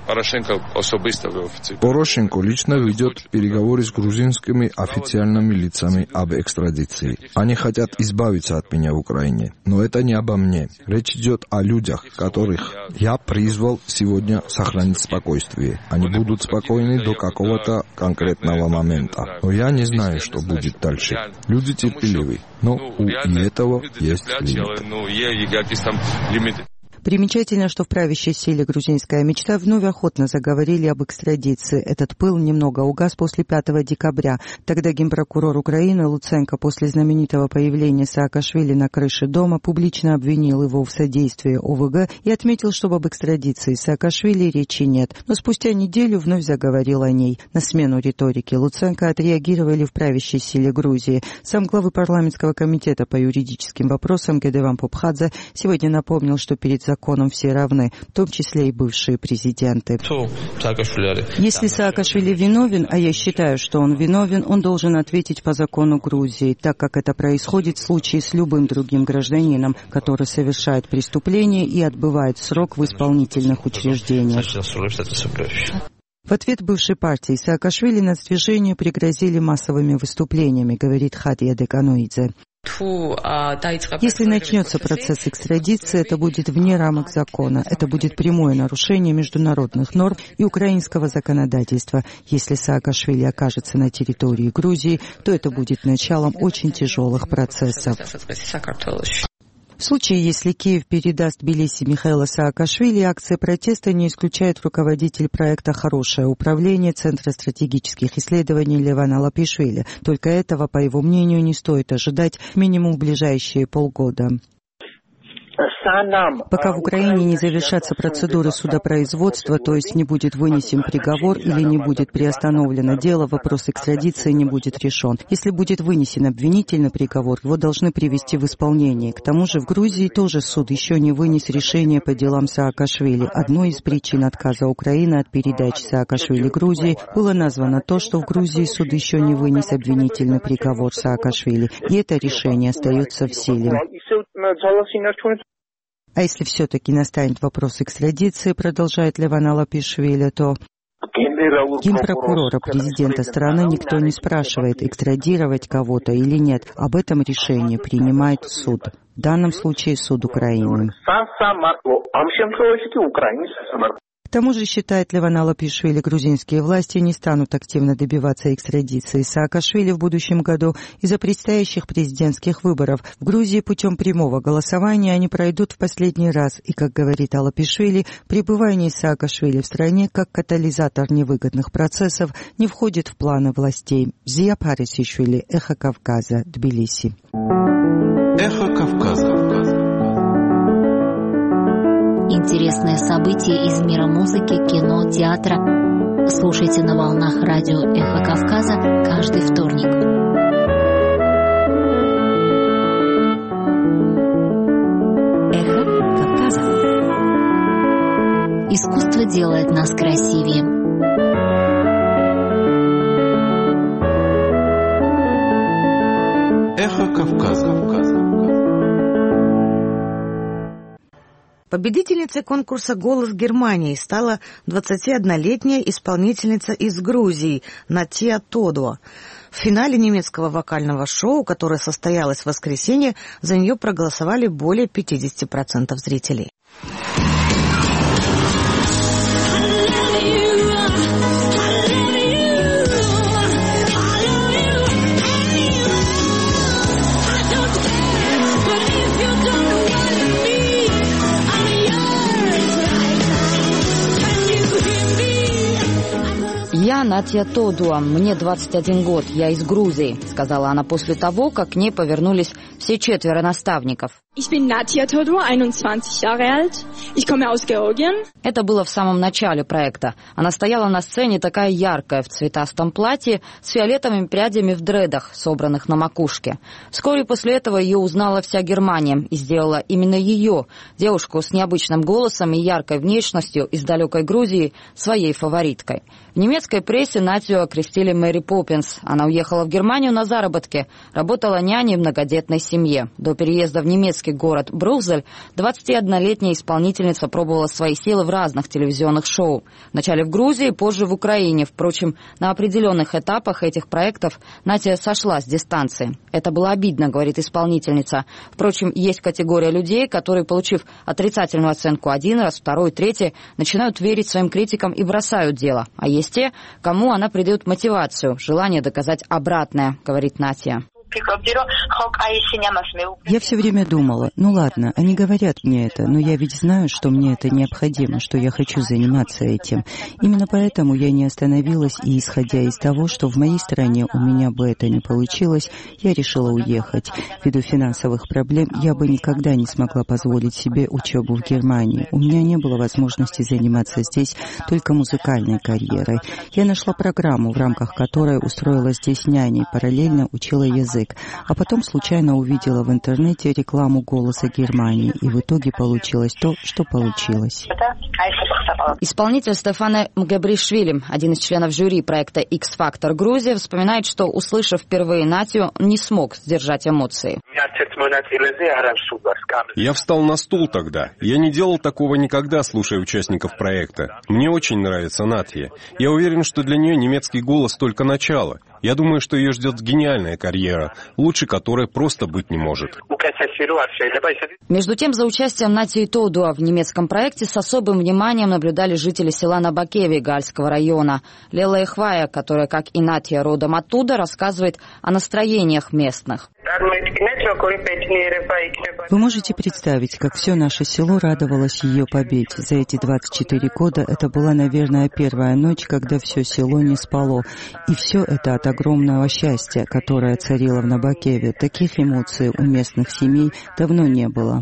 Порошенко лично ведет переговоры с грузинскими официальными лицами об экстрадиции. Они хотят избавиться от меня в Украине. Но это не обо мне. Речь идет о людях, которых я призвал сегодня сохранить спокойствие. Они будут спокойны до какого-то конкретного момента. Но я не знаю, что будет дальше. Люди терпеливы, но у этого есть лимит. Примечательно, что в правящей силе грузинская мечта вновь охотно заговорили об экстрадиции. Этот пыл немного угас после пятого декабря. Тогда генпрокурор Украины Луценко после знаменитого появления Саакашвили на крыше дома публично обвинил его в содействии ОВГ и отметил, что об экстрадиции Саакашвили речи нет. Но спустя неделю вновь заговорил о ней. На смену риторики Луценко отреагировали в правящей силе Грузии. Сам главы парламентского комитета по юридическим вопросам Гедеван Попхадзе сегодня напомнил, что перед законом законом все равны, в том числе и бывшие президенты. Если Саакашвили виновен, а я считаю, что он виновен, он должен ответить по закону Грузии, так как это происходит в случае с любым другим гражданином, который совершает преступление и отбывает срок в исполнительных учреждениях. В ответ бывшей партии Саакашвили нацдвижению пригрозили массовыми выступлениями, говорит Хадия Декануидзе. Если начнется процесс экстрадиции, это будет вне рамок закона. Это будет прямое нарушение международных норм и украинского законодательства. Если Саакашвили окажется на территории Грузии, то это будет началом очень тяжелых процессов. В случае, если Киев передаст Тбилиси Михаила Саакашвили, акция протеста не исключает руководитель проекта «Хорошее управление» Центра стратегических исследований Левана Лапишвили. Только этого, по его мнению, не стоит ожидать минимум в ближайшие полгода. Пока в Украине не завершатся процедуры судопроизводства, то есть не будет вынесен приговор или не будет приостановлено дело, вопрос экстрадиции не будет решен. Если будет вынесен обвинительный приговор, его должны привести в исполнение. К тому же в Грузии тоже суд еще не вынес решение по делам Саакашвили. Одной из причин отказа Украины от передачи Саакашвили Грузии было названо то, что в Грузии суд еще не вынес обвинительный приговор Саакашвили, и это решение остается в силе. А если все-таки настанет вопрос экстрадиции, продолжает Леван Лапишвили, то генпрокурора президента страны никто не спрашивает, экстрадировать кого-то или нет. Об этом решение принимает суд. В данном случае суд Украины. К тому же, считает Леван Лапишвили, грузинские власти не станут активно добиваться экстрадиции Саакашвили в будущем году из-за предстоящих президентских выборов. В Грузии путем прямого голосования они пройдут в последний раз. И, как говорит Лапишвили, пребывание Саакашвили в стране как катализатор невыгодных процессов не входит в планы властей. Зия Парисишвили, Эхо Кавказа, Тбилиси. Эхо Кавказа. Интересные события из мира музыки, кино, театра. Слушайте на волнах радио «Эхо Кавказа» каждый вторник. Эхо Кавказа. Искусство делает нас красивее. Эхо Кавказа. Победительницей конкурса «Голос Германии» стала двадцатиоднолетняя исполнительница из Грузии Натия Тодо. В финале немецкого вокального шоу, которое состоялось в воскресенье, за нее проголосовали более пятьдесят процентов зрителей. Натья Тодуа. Мне двадцать один год, я из Грузии», — сказала она после того, как к ней повернулись все четверо наставников. Ich bin Natya Todua, einundzwanzig Jahre alt. Ich komme aus Georgien. Это было в самом начале проекта. Она стояла на сцене такая яркая, в цветастом платье, с фиолетовыми прядями в дредах, собранных на макушке. Вскоре после этого ее узнала вся Германия и сделала именно ее, девушку с необычным голосом и яркой внешностью из далекой Грузии, своей фавориткой. В немецкой прессе Натью окрестили Мэри Поппинс. Она уехала в Германию на заработки, работала няней в многодетной семье. До переезда в немецкий город Брюссель двадцатиоднолетняя исполнительница пробовала свои силы в разных телевизионных шоу. Вначале в Грузии, позже в Украине. Впрочем, на определенных этапах этих проектов Натя сошла с дистанции. Это было обидно, говорит исполнительница. Впрочем, есть категория людей, которые, получив отрицательную оценку один раз, второй, третий, начинают верить своим критикам и бросают дело. А есть те, кому она придает мотивацию, желание доказать обратное, говорит Натя. Я все время думала, ну ладно, они говорят мне это, но я ведь знаю, что мне это необходимо, что я хочу заниматься этим. Именно поэтому я не остановилась, и исходя из того, что в моей стране у меня бы это не получилось, я решила уехать. Ввиду финансовых проблем я бы никогда не смогла позволить себе учебу в Германии. У меня не было возможности заниматься здесь только музыкальной карьерой. Я нашла программу, в рамках которой устроилась здесь няней, параллельно учила язык. А потом случайно увидела в интернете рекламу «Голоса Германии», и в итоге получилось то, что получилось. Исполнитель Стефане Мгабришвили, один из членов жюри проекта X-Factor Грузия, вспоминает, что, услышав впервые Натью, не смог сдержать эмоции. Я встал на стул тогда. Я не делал такого никогда, слушая участников проекта. Мне очень нравится Натья. Я уверен, что для нее немецкий голос только начало. Я думаю, что ее ждет гениальная карьера, лучше которой просто быть не может. Между тем, за участием Натьи Тодуа в немецком проекте с особым вниманием наблюдали жители села Набакеви Гальского района. Лела Эхвая, которая, как и Натья, родом оттуда, рассказывает о настроениях местных. Вы можете представить, как все наше село радовалось ее победе. За эти двадцать четыре года это была, наверное, первая ночь, когда все село не спало. И все это от огромного счастья, которое царило в Набакеве. Таких эмоций у местных семей давно не было.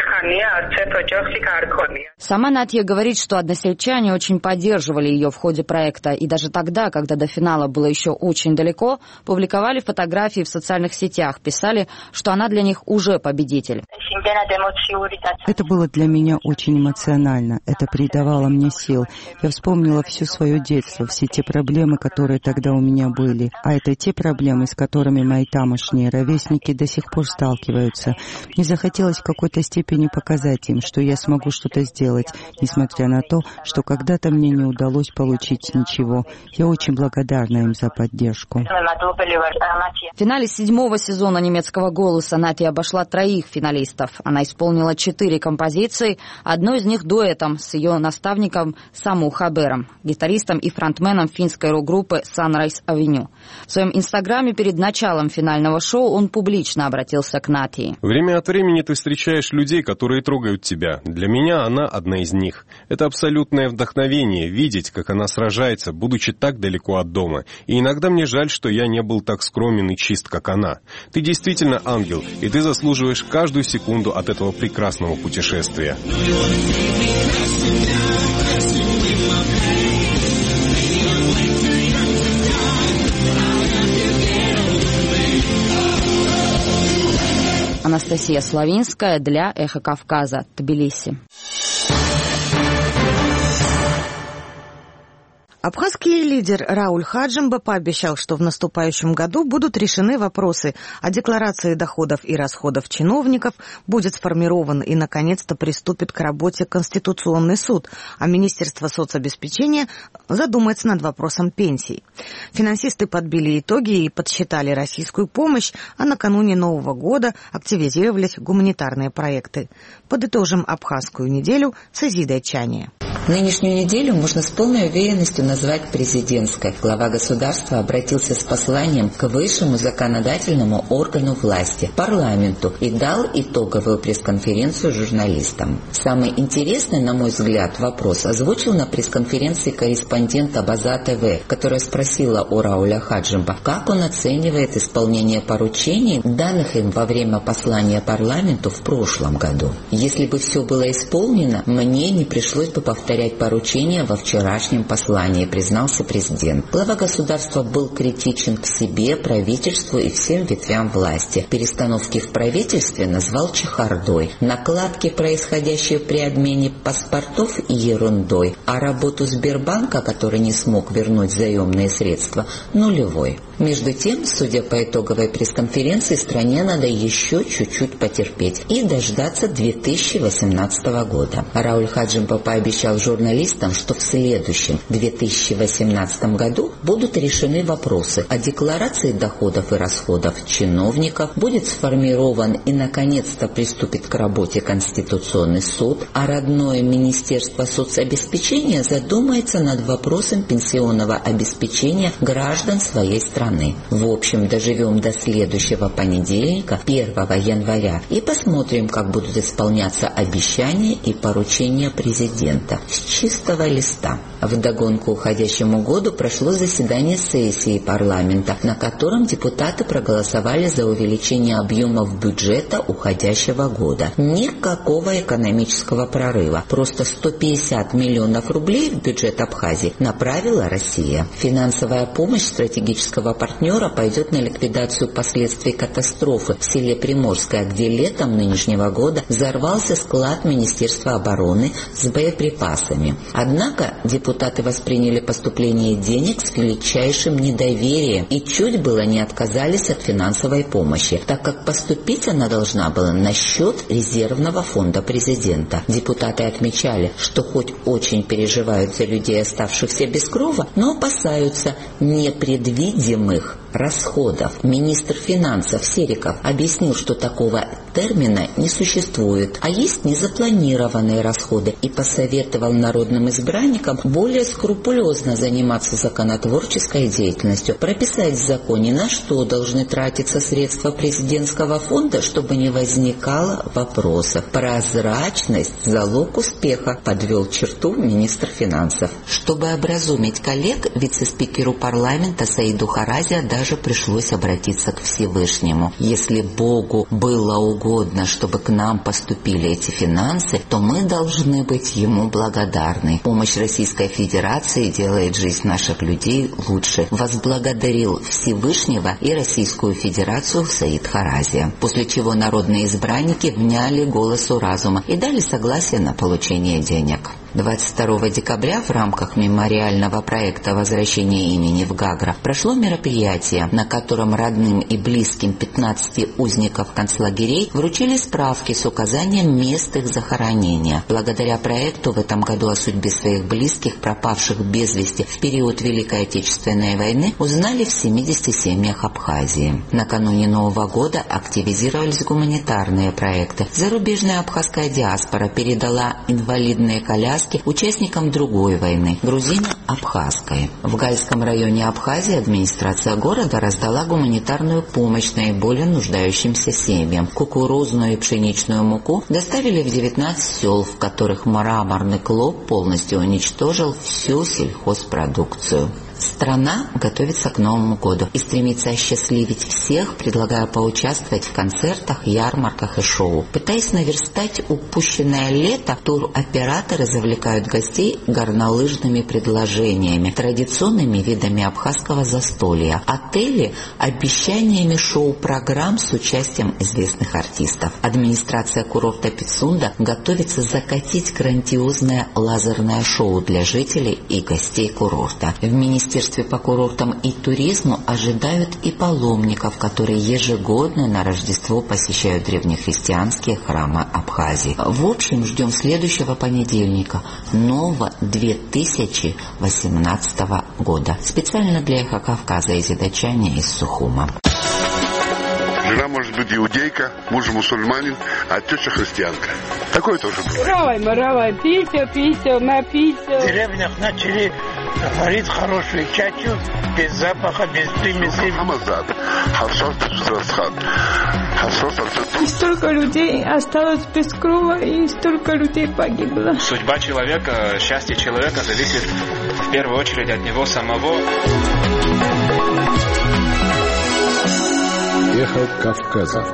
Сама Натья говорит, что односельчане очень поддерживали ее в ходе проекта. И даже тогда, когда до финала было еще очень далеко, публиковали фотографии в социальных сетях, писали, что она для них уже победитель. Это было для меня очень эмоционально. Это придавало мне сил. Я вспомнила все свое детство, все те проблемы, которые тогда у меня были. А это те проблемы, с которыми мои тамошние ровесники до сих пор сталкиваются. Мне захотелось в какой-то степени показать им, что я смогу что-то сделать, несмотря на то, что когда-то мне не удалось получить ничего. Я очень благодарна им за поддержку. В финале седьмого сезона немецкого «Голоса» Натья обошла троих финалистов. Она исполнила четыре композиции, одной из них дуэтом с ее наставником Саму Хабером, гитаристом и фронтменом финской рок-группы Sunrise Avenue. В своем инстаграме перед началом финального шоу он публично обратился к Натье. Время от времени ты встречаешь людей, которые трогают тебя. Для меня она одна из них. Это абсолютное вдохновение видеть, как она сражается, будучи так далеко от дома. И иногда мне жаль, что я не был так скромен и чист, как она. Ты действительно ангел, и ты заслуживаешь каждую секунду от этого прекрасного путешествия. Анастасия Славинская для «Эхо Кавказа», Тбилиси. Абхазский лидер Рауль Хаджимба пообещал, что в наступающем году будут решены вопросы о декларации доходов и расходов чиновников, будет сформирован и, наконец-то, приступит к работе Конституционный суд, а Министерство соцобеспечения задумается над вопросом пенсий. Финансисты подбили итоги и подсчитали российскую помощь, а накануне Нового года активизировались гуманитарные проекты. Подытожим абхазскую неделю с Азидой Чани. Нынешнюю неделю можно с полной уверенностью назвать президентской. Глава государства обратился с посланием к высшему законодательному органу власти, парламенту, и дал итоговую пресс-конференцию журналистам. Самый интересный, на мой взгляд, вопрос озвучил на пресс-конференции корреспондент Абаза ТВ, которая спросила у Рауля Хаджимба, как он оценивает исполнение поручений, данных им во время послания парламенту в прошлом году. Если бы все было исполнено, мне не пришлось бы повторять поручения во вчерашнем послании, признался президент. Глава государства был критичен к себе, правительству и всем ветвям власти. Перестановки в правительстве назвал чехардой, накладки, происходящие при обмене паспортов, ерундой, а работу Сбербанка, который не смог вернуть заемные средства, нулевой. Между тем, судя по итоговой пресс-конференции, стране надо еще чуть-чуть потерпеть и дождаться две тысячи восемнадцатого года. Рауль Хаджимба пообещал журналистам, что в следующем две тысячи восемнадцатом году будут решены вопросы о декларации доходов и расходов чиновников, будет сформирован и, наконец-то, приступит к работе Конституционный суд, а родное Министерство соцобеспечения задумается над вопросом пенсионного обеспечения граждан своей страны. В общем, доживем до следующего понедельника, первого января, и посмотрим, как будут исполняться обещания и поручения президента с чистого листа. Вдогонку уходящему году прошло заседание сессии парламента, на котором депутаты проголосовали за увеличение объемов бюджета уходящего года. Никакого экономического прорыва, просто сто пятьдесят миллионов рублей в бюджет Абхазии направила Россия. Финансовая помощь стратегического партнера пойдет на ликвидацию последствий катастрофы в селе Приморское, где летом нынешнего года взорвался склад Министерства обороны с боеприпасами. Однако депутаты восприняли поступление денег с величайшим недоверием и чуть было не отказались от финансовой помощи, так как поступить она должна была на счет резервного фонда президента. Депутаты отмечали, что хоть очень переживают за людей, оставшихся без крова, но опасаются непредвидимых расходов. Министр финансов Сериков объяснил, что такого термина не существует, а есть незапланированные расходы, и посоветовал народным избранникам более скрупулезно заниматься законотворческой деятельностью, прописать в законе, на что должны тратиться средства президентского фонда, чтобы не возникало вопросов. Прозрачность – залог успеха, подвел черту министр финансов. Чтобы образумить коллег, вице-спикеру парламента Саиду Харази даже пришлось обратиться к Всевышнему. Если Богу было угодно, чтобы к нам поступили эти финансы, то мы должны быть Ему благодарны. Помощь Российской Федерации делает жизнь наших людей лучше. Возблагодарил Всевышнего и Российскую Федерацию Саид Харази. После чего народные избранники вняли голосу разума и дали согласие на получение денег. двадцать второго декабря в рамках мемориального проекта «Возвращение имени в Гагра» прошло мероприятие, на котором родным и близким пятнадцати узников концлагерей вручили справки с указанием мест их захоронения. Благодаря проекту в этом году о судьбе своих близких, пропавших без вести в период Великой Отечественной войны, узнали в семидесяти семьях Абхазии. Накануне Нового года активизировались гуманитарные проекты. Зарубежная абхазская диаспора передала инвалидные коляски участникам другой войны, грузино-абхазской. В Гальском районе Абхазии администрация города раздала гуманитарную помощь наиболее нуждающимся семьям. Кукурузную и пшеничную муку доставили в девятнадцать сел, в которых мраморный клоп полностью уничтожил всю сельхозпродукцию. Страна готовится к Новому году и стремится осчастливить всех, предлагая поучаствовать в концертах, ярмарках и шоу. Пытаясь наверстать упущенное лето, туроператоры завлекают гостей горнолыжными предложениями, традиционными видами абхазского застолья, отели – обещаниями шоу-программ с участием известных артистов. Администрация курорта Пицунда готовится закатить грандиозное лазерное шоу для жителей и гостей курорта. В Министерстве В Министерстве по курортам и туризму ожидают и паломников, которые ежегодно на Рождество посещают древнехристианские храмы Абхазии. В общем, ждем следующего понедельника, нового две тысячи восемнадцатого года. Специально для Эхо Кавказа из Идачания из Сухума. Жена может быть тут иудейка, муж мусульманин, а теща христианка. Такое тоже было. Равай, маравай, пися, пися, напися. В деревнях начали варить хорошую чачу, без запаха, без примесей. И столько людей осталось без крова, и столько людей погибло. Судьба человека, счастье человека зависит в первую очередь от него самого. Эхо Кавказа.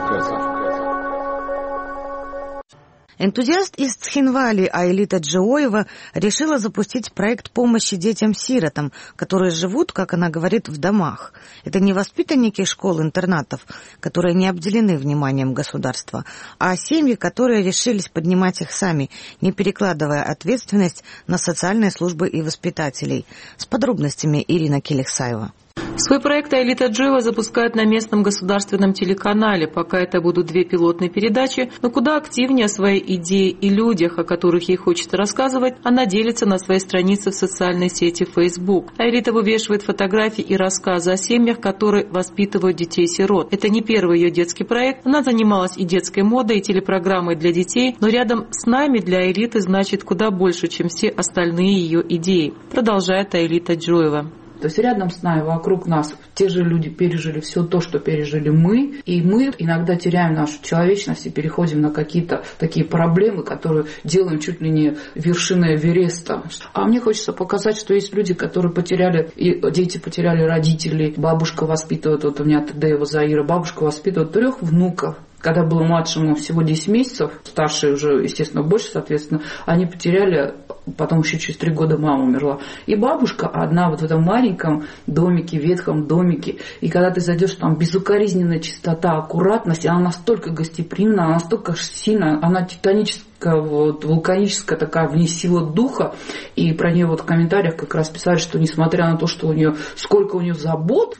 Энтузиаст из Цхинвали Аэлита Джоева решила запустить проект помощи детям-сиротам, которые живут, как она говорит, в домах. Это не воспитанники школ-интернатов, которые не обделены вниманием государства, а семьи, которые решились поднимать их сами, не перекладывая ответственность на социальные службы и воспитателей. С подробностями Ирина Келексаева. Свой проект Аэлита Джоева запускает на местном государственном телеканале. Пока это будут две пилотные передачи, но куда активнее о своей идее и людях, о которых ей хочется рассказывать, она делится на своей странице в социальной сети Facebook. Аэлита вывешивает фотографии и рассказы о семьях, которые воспитывают детей-сирот. Это не первый ее детский проект. Она занималась и детской модой, и телепрограммой для детей, но рядом с нами для Аэлиты значит куда больше, чем все остальные ее идеи, продолжает Аэлита Джоева. То есть рядом с нами, вокруг нас, те же люди пережили все то, что пережили мы, и мы иногда теряем нашу человечность и переходим на какие-то такие проблемы, которые делаем чуть ли не вершиной Эвереста. А мне хочется показать, что есть люди, которые потеряли, и дети потеряли родителей, бабушка воспитывает, вот у меня Тедеева Заира, бабушка воспитывает трех внуков. Когда было младшему всего десять месяцев, старшие уже, естественно, больше, соответственно, они потеряли, потом еще через три года мама умерла. И бабушка одна вот в этом маленьком домике, ветхом домике. И когда ты зайдешь, там безукоризненная чистота, аккуратность, она настолько гостеприимна, она настолько сильная, она титаническая, вот, вулканическая такая, в ней сила духа. И про нее вот в комментариях как раз писали, что несмотря на то, что у нее, сколько у нее забот,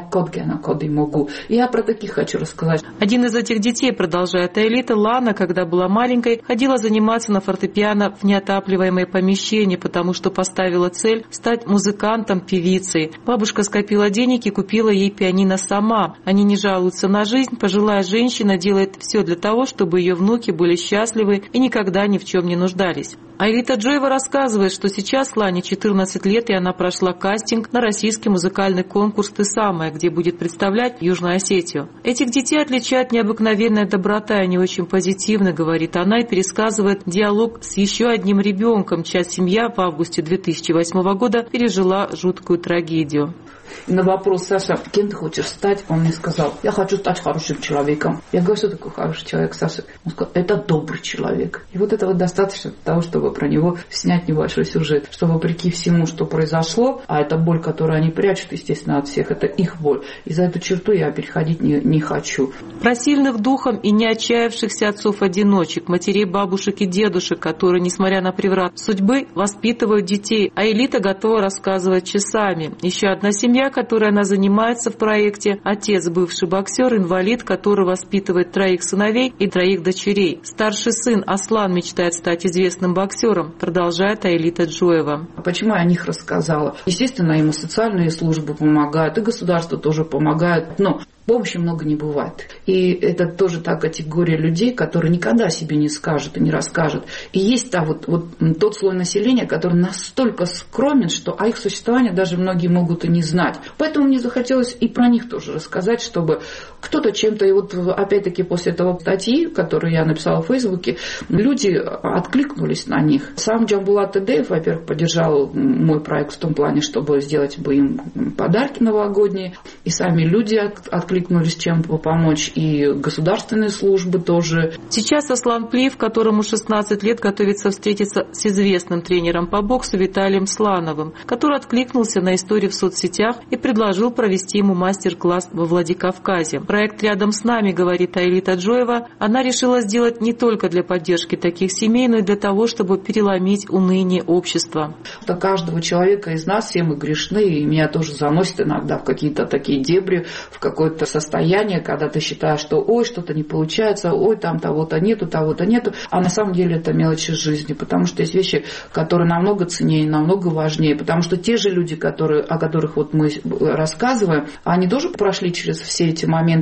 я про таких хочу рассказать. Один из этих детей, продолжает Аэлита, Лана, когда была маленькой, ходила заниматься на фортепиано в неотапливаемое помещение, потому что поставила цель стать музыкантом, певицей. Бабушка скопила денег и купила ей пианино сама. Они не жалуются на жизнь. Пожилая женщина делает все для того, чтобы ее внуки были счастливы и никогда ни в чем не нуждались. Аэлита Джоева рассказывает, что сейчас Лане четырнадцать лет, и она прошла кастинг на российский музыкальный конкурс «Ты самая», где будет представлять Южную Осетию. Этих детей отличает необыкновенная доброта, они очень позитивны, говорит она, и пересказывает диалог с еще одним ребенком, чья семья в августе две тысячи восьмого года пережила жуткую трагедию. И на вопрос: Саша, кем ты хочешь стать? Он мне сказал: я хочу стать хорошим человеком. Я говорю: что такое хороший человек, Саша? Он сказал: это добрый человек. И вот этого достаточно для того, чтобы про него снять небольшой сюжет. Что вопреки всему, что произошло, а это боль, которую они прячут, естественно, от всех, это их боль. И за эту черту я переходить не, не хочу. Про сильных духом и не отчаявшихся отцов-одиночек, матерей, бабушек и дедушек, которые, несмотря на преврат судьбы, воспитывают детей. А Аэлита готова рассказывать часами. Еще одна семья, которой она занимается в проекте, отец, бывший боксер, инвалид, который воспитывает троих сыновей и троих дочерей. Старший сын Аслан мечтает стать известным боксером, продолжает Аэлита Джоева. Почему я о них рассказала? Естественно, им и социальные службы помогают, и государство тоже помогает, но помощи много не бывает. И это тоже та категория людей, которые никогда о себе не скажут и не расскажут. И есть та вот, вот тот слой населения, который настолько скромен, что о их существовании даже многие могут и не знать. Поэтому мне захотелось и про них тоже рассказать, чтобы кто-то чем-то... И вот опять-таки после этого статьи, которую я написала в Фейсбуке, люди откликнулись на них. Сам Джамбулат Тедеев, во-первых, поддержал мой проект в том плане, чтобы сделать бы им подарки новогодние. И сами люди откликнулись. Откликнулись, чем помочь, и государственные службы тоже. Сейчас Аслан Плиев, которому шестнадцать лет, готовится встретиться с известным тренером по боксу Виталием Слановым, который откликнулся на историю в соцсетях и предложил провести ему мастер-класс во Владикавказе. Проект «Рядом с нами», говорит Аэлита Джоева, она решила сделать не только для поддержки таких семей, но и для того, чтобы переломить уныние общества. У каждого человека из нас, все мы грешны, и меня тоже заносит иногда в какие-то такие дебри, в какой-то состояние, когда ты считаешь, что ой, что-то не получается, ой, там того-то нету, того-то нету, а на самом деле это мелочи жизни, потому что есть вещи, которые намного ценнее, намного важнее, потому что те же люди, которые, о которых вот мы рассказываем, они тоже прошли через все эти моменты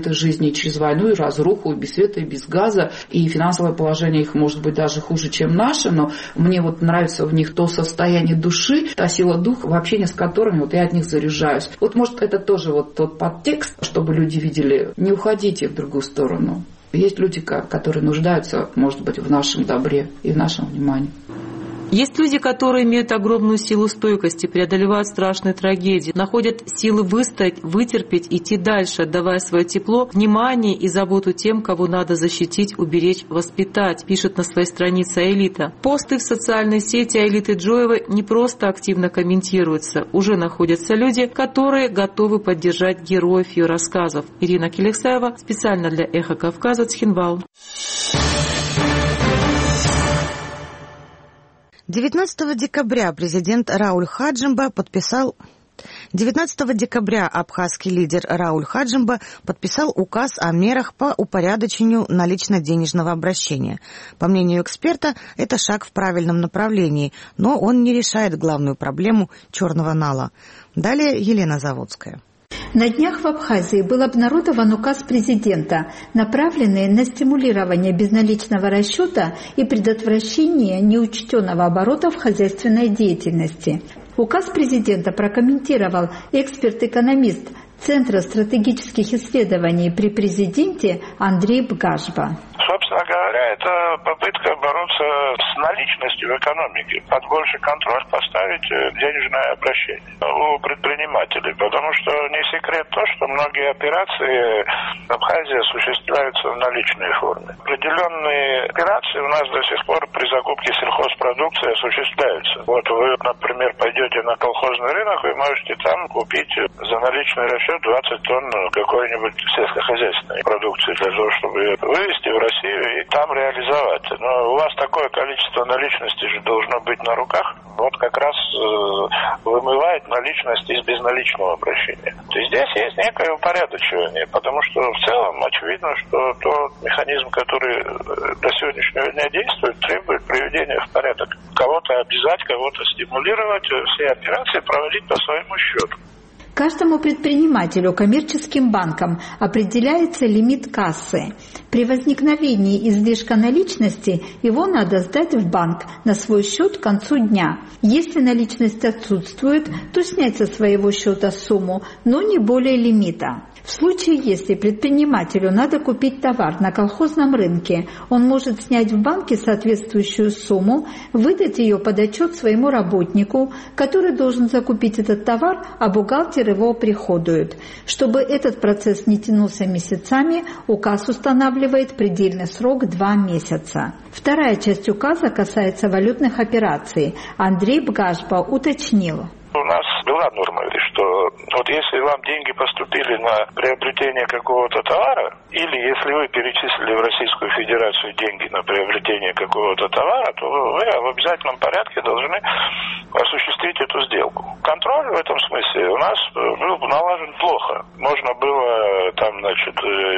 моменты жизни через войну и разруху, и без света, и без газа, и финансовое положение их может быть даже хуже, чем наше, но мне вот нравится в них то состояние души, та сила духа, в общении с которыми вот я от них заряжаюсь. Вот может это тоже вот тот подтекст, чтобы люди видели, не уходите в другую сторону. Есть люди, которые нуждаются, может быть, в нашем добре и в нашем внимании. Есть люди, которые имеют огромную силу стойкости, преодолевают страшные трагедии, находят силы выстоять, вытерпеть, идти дальше, отдавая свое тепло, внимание и заботу тем, кого надо защитить, уберечь, воспитать, пишет на своей странице Аэлита. Посты в социальной сети Аэлиты Джоевой не просто активно комментируются. Уже находятся люди, которые готовы поддержать героев ее рассказов. Ирина Келексаева, специально для «Эхо Кавказа», Цхинвал. девятнадцатого декабря президент Рауль Хаджимба подписал... девятнадцатого декабря абхазский лидер Рауль Хаджимба подписал указ о мерах по упорядочению налично-денежного обращения. По мнению эксперта, это шаг в правильном направлении, но он не решает главную проблему черного нала. Далее Елена Заводская. На днях в Абхазии был обнародован указ президента, направленный на стимулирование безналичного расчета и предотвращение неучтенного оборота в хозяйственной деятельности. Указ президента прокомментировал эксперт-экономист Центра стратегических исследований при президенте Андрей Бгажба. Собственно говоря, это попытка бороться с наличностью в экономике, под больший контроль поставить денежное обращение у предпринимателей, потому что не секрет то, что многие операции в Абхазии осуществляются в наличной форме. Определенные операции у нас до сих пор при закупке сельхозпродукции осуществляются. Вот вы, например, пойдете на колхозный рынок, вы можете там купить за наличный расчет двадцать тонн какой-нибудь сельскохозяйственной продукции для того, чтобы ее вывести в Россию и там реализовать. Но у вас такое количество наличности же должно быть на руках. Вот как раз э, вымывает наличность из безналичного обращения. И здесь есть некое упорядочивание, потому что в целом очевидно, что тот механизм, который до сегодняшнего дня действует, требует приведения в порядок. Кого-то обязать, кого-то стимулировать, все операции проводить по своему счету. Каждому предпринимателю, коммерческим банкам определяется лимит кассы. При возникновении излишка наличности его надо сдать в банк на свой счет к концу дня. Если наличность отсутствует, то снять со своего счета сумму, но не более лимита. В случае, если предпринимателю надо купить товар на колхозном рынке, он может снять в банке соответствующую сумму, выдать ее под отчет своему работнику, который должен закупить этот товар, а бухгалтер его оприходует. Чтобы этот процесс не тянулся месяцами, указ устанавливает предельный срок два месяца. Вторая часть указа касается валютных операций. Андрей Бгажба уточнил. У нас была норма, что вот если вам деньги поступили на приобретение какого-то товара, или если вы перечислили в Российскую Федерацию деньги на приобретение какого-то товара, то вы в обязательном порядке должны осуществить эту сделку. Контроль в этом смысле у нас был налажен плохо. Можно было там, значит,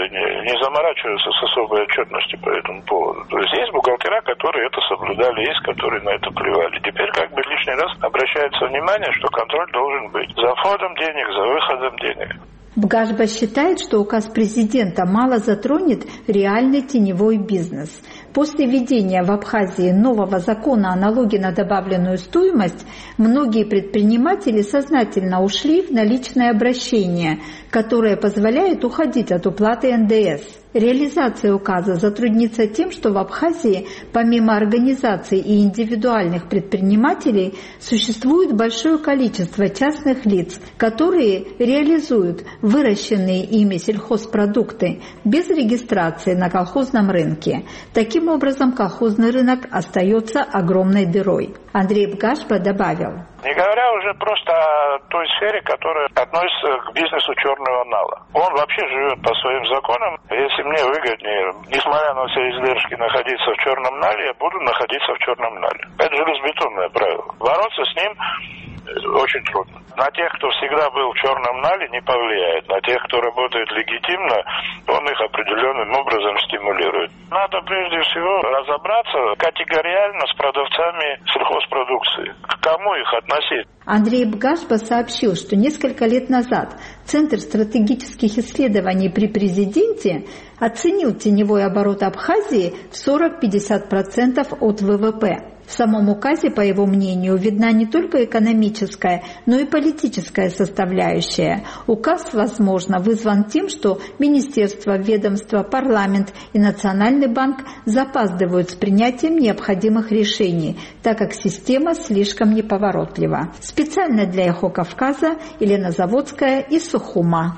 не заморачиваться с особой отчетностью по этому поводу. То есть есть бухгалтера, которые это соблюдали, есть, которые на это плевали. Теперь как бы лишний раз обращается внимание, что контроль должен быть за входом денег, за выходом денег. Бгажба считает, что указ президента мало затронет реальный теневой бизнес. После введения в Абхазии нового закона о налоге на добавленную стоимость, многие предприниматели сознательно ушли в наличное обращение, которое позволяет уходить от уплаты эн дэ эс. Реализация указа затруднится тем, что в Абхазии, помимо организаций и индивидуальных предпринимателей, существует большое количество частных лиц, которые реализуют выращенные ими сельхозпродукты без регистрации на колхозном рынке. Таким образом, колхозный рынок остается огромной дырой. Андрей Бгажба добавил. Не говоря уже просто о той сфере, которая относится к бизнесу черного нала. Он вообще живет по своим законам. Если мне выгоднее, несмотря на все издержки, находиться в черном нале, я буду находиться в черном нале. Это железобетонное правило. Бороться с ним очень трудно. На тех, кто всегда был в черном нале, не повлияет. На тех, кто работает легитимно, он их определенным образом стимулирует. Надо прежде всего разобраться категориально с продавцами сельхозпродукции. К кому их относить? Андрей Бгашба сообщил, что несколько лет назад Центр стратегических исследований при президенте оценил теневой оборот Абхазии в сорок-пятьдесят процентов от ВВП. В самом указе, по его мнению, видна не только экономическая, но и политическая составляющая. Указ, возможно, вызван тем, что министерство, ведомство, парламент и Национальный банк запаздывают с принятием необходимых решений, так как система слишком неповоротлива. Специально для «Эхо Кавказа» Елена Заводская из Сухума.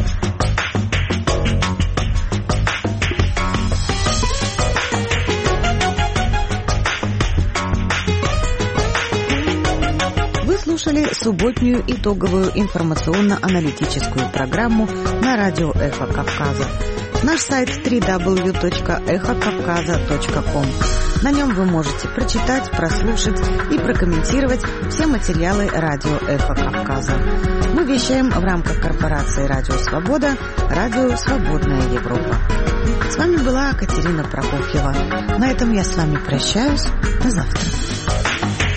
Слушали субботнюю итоговую информационно-аналитическую программу на радио «Эхо Кавказа». Наш сайт дабл ю дабл ю дабл ю точка эхо кавказа точка ком. На нем вы можете прочитать, прослушать и прокомментировать все материалы радио «Эхо Кавказа». Мы вещаем в рамках корпорации «Радио Свобода», «Радио Свободная Европа». С вами была Катерина Прокофьева. На этом я с вами прощаюсь. До завтра.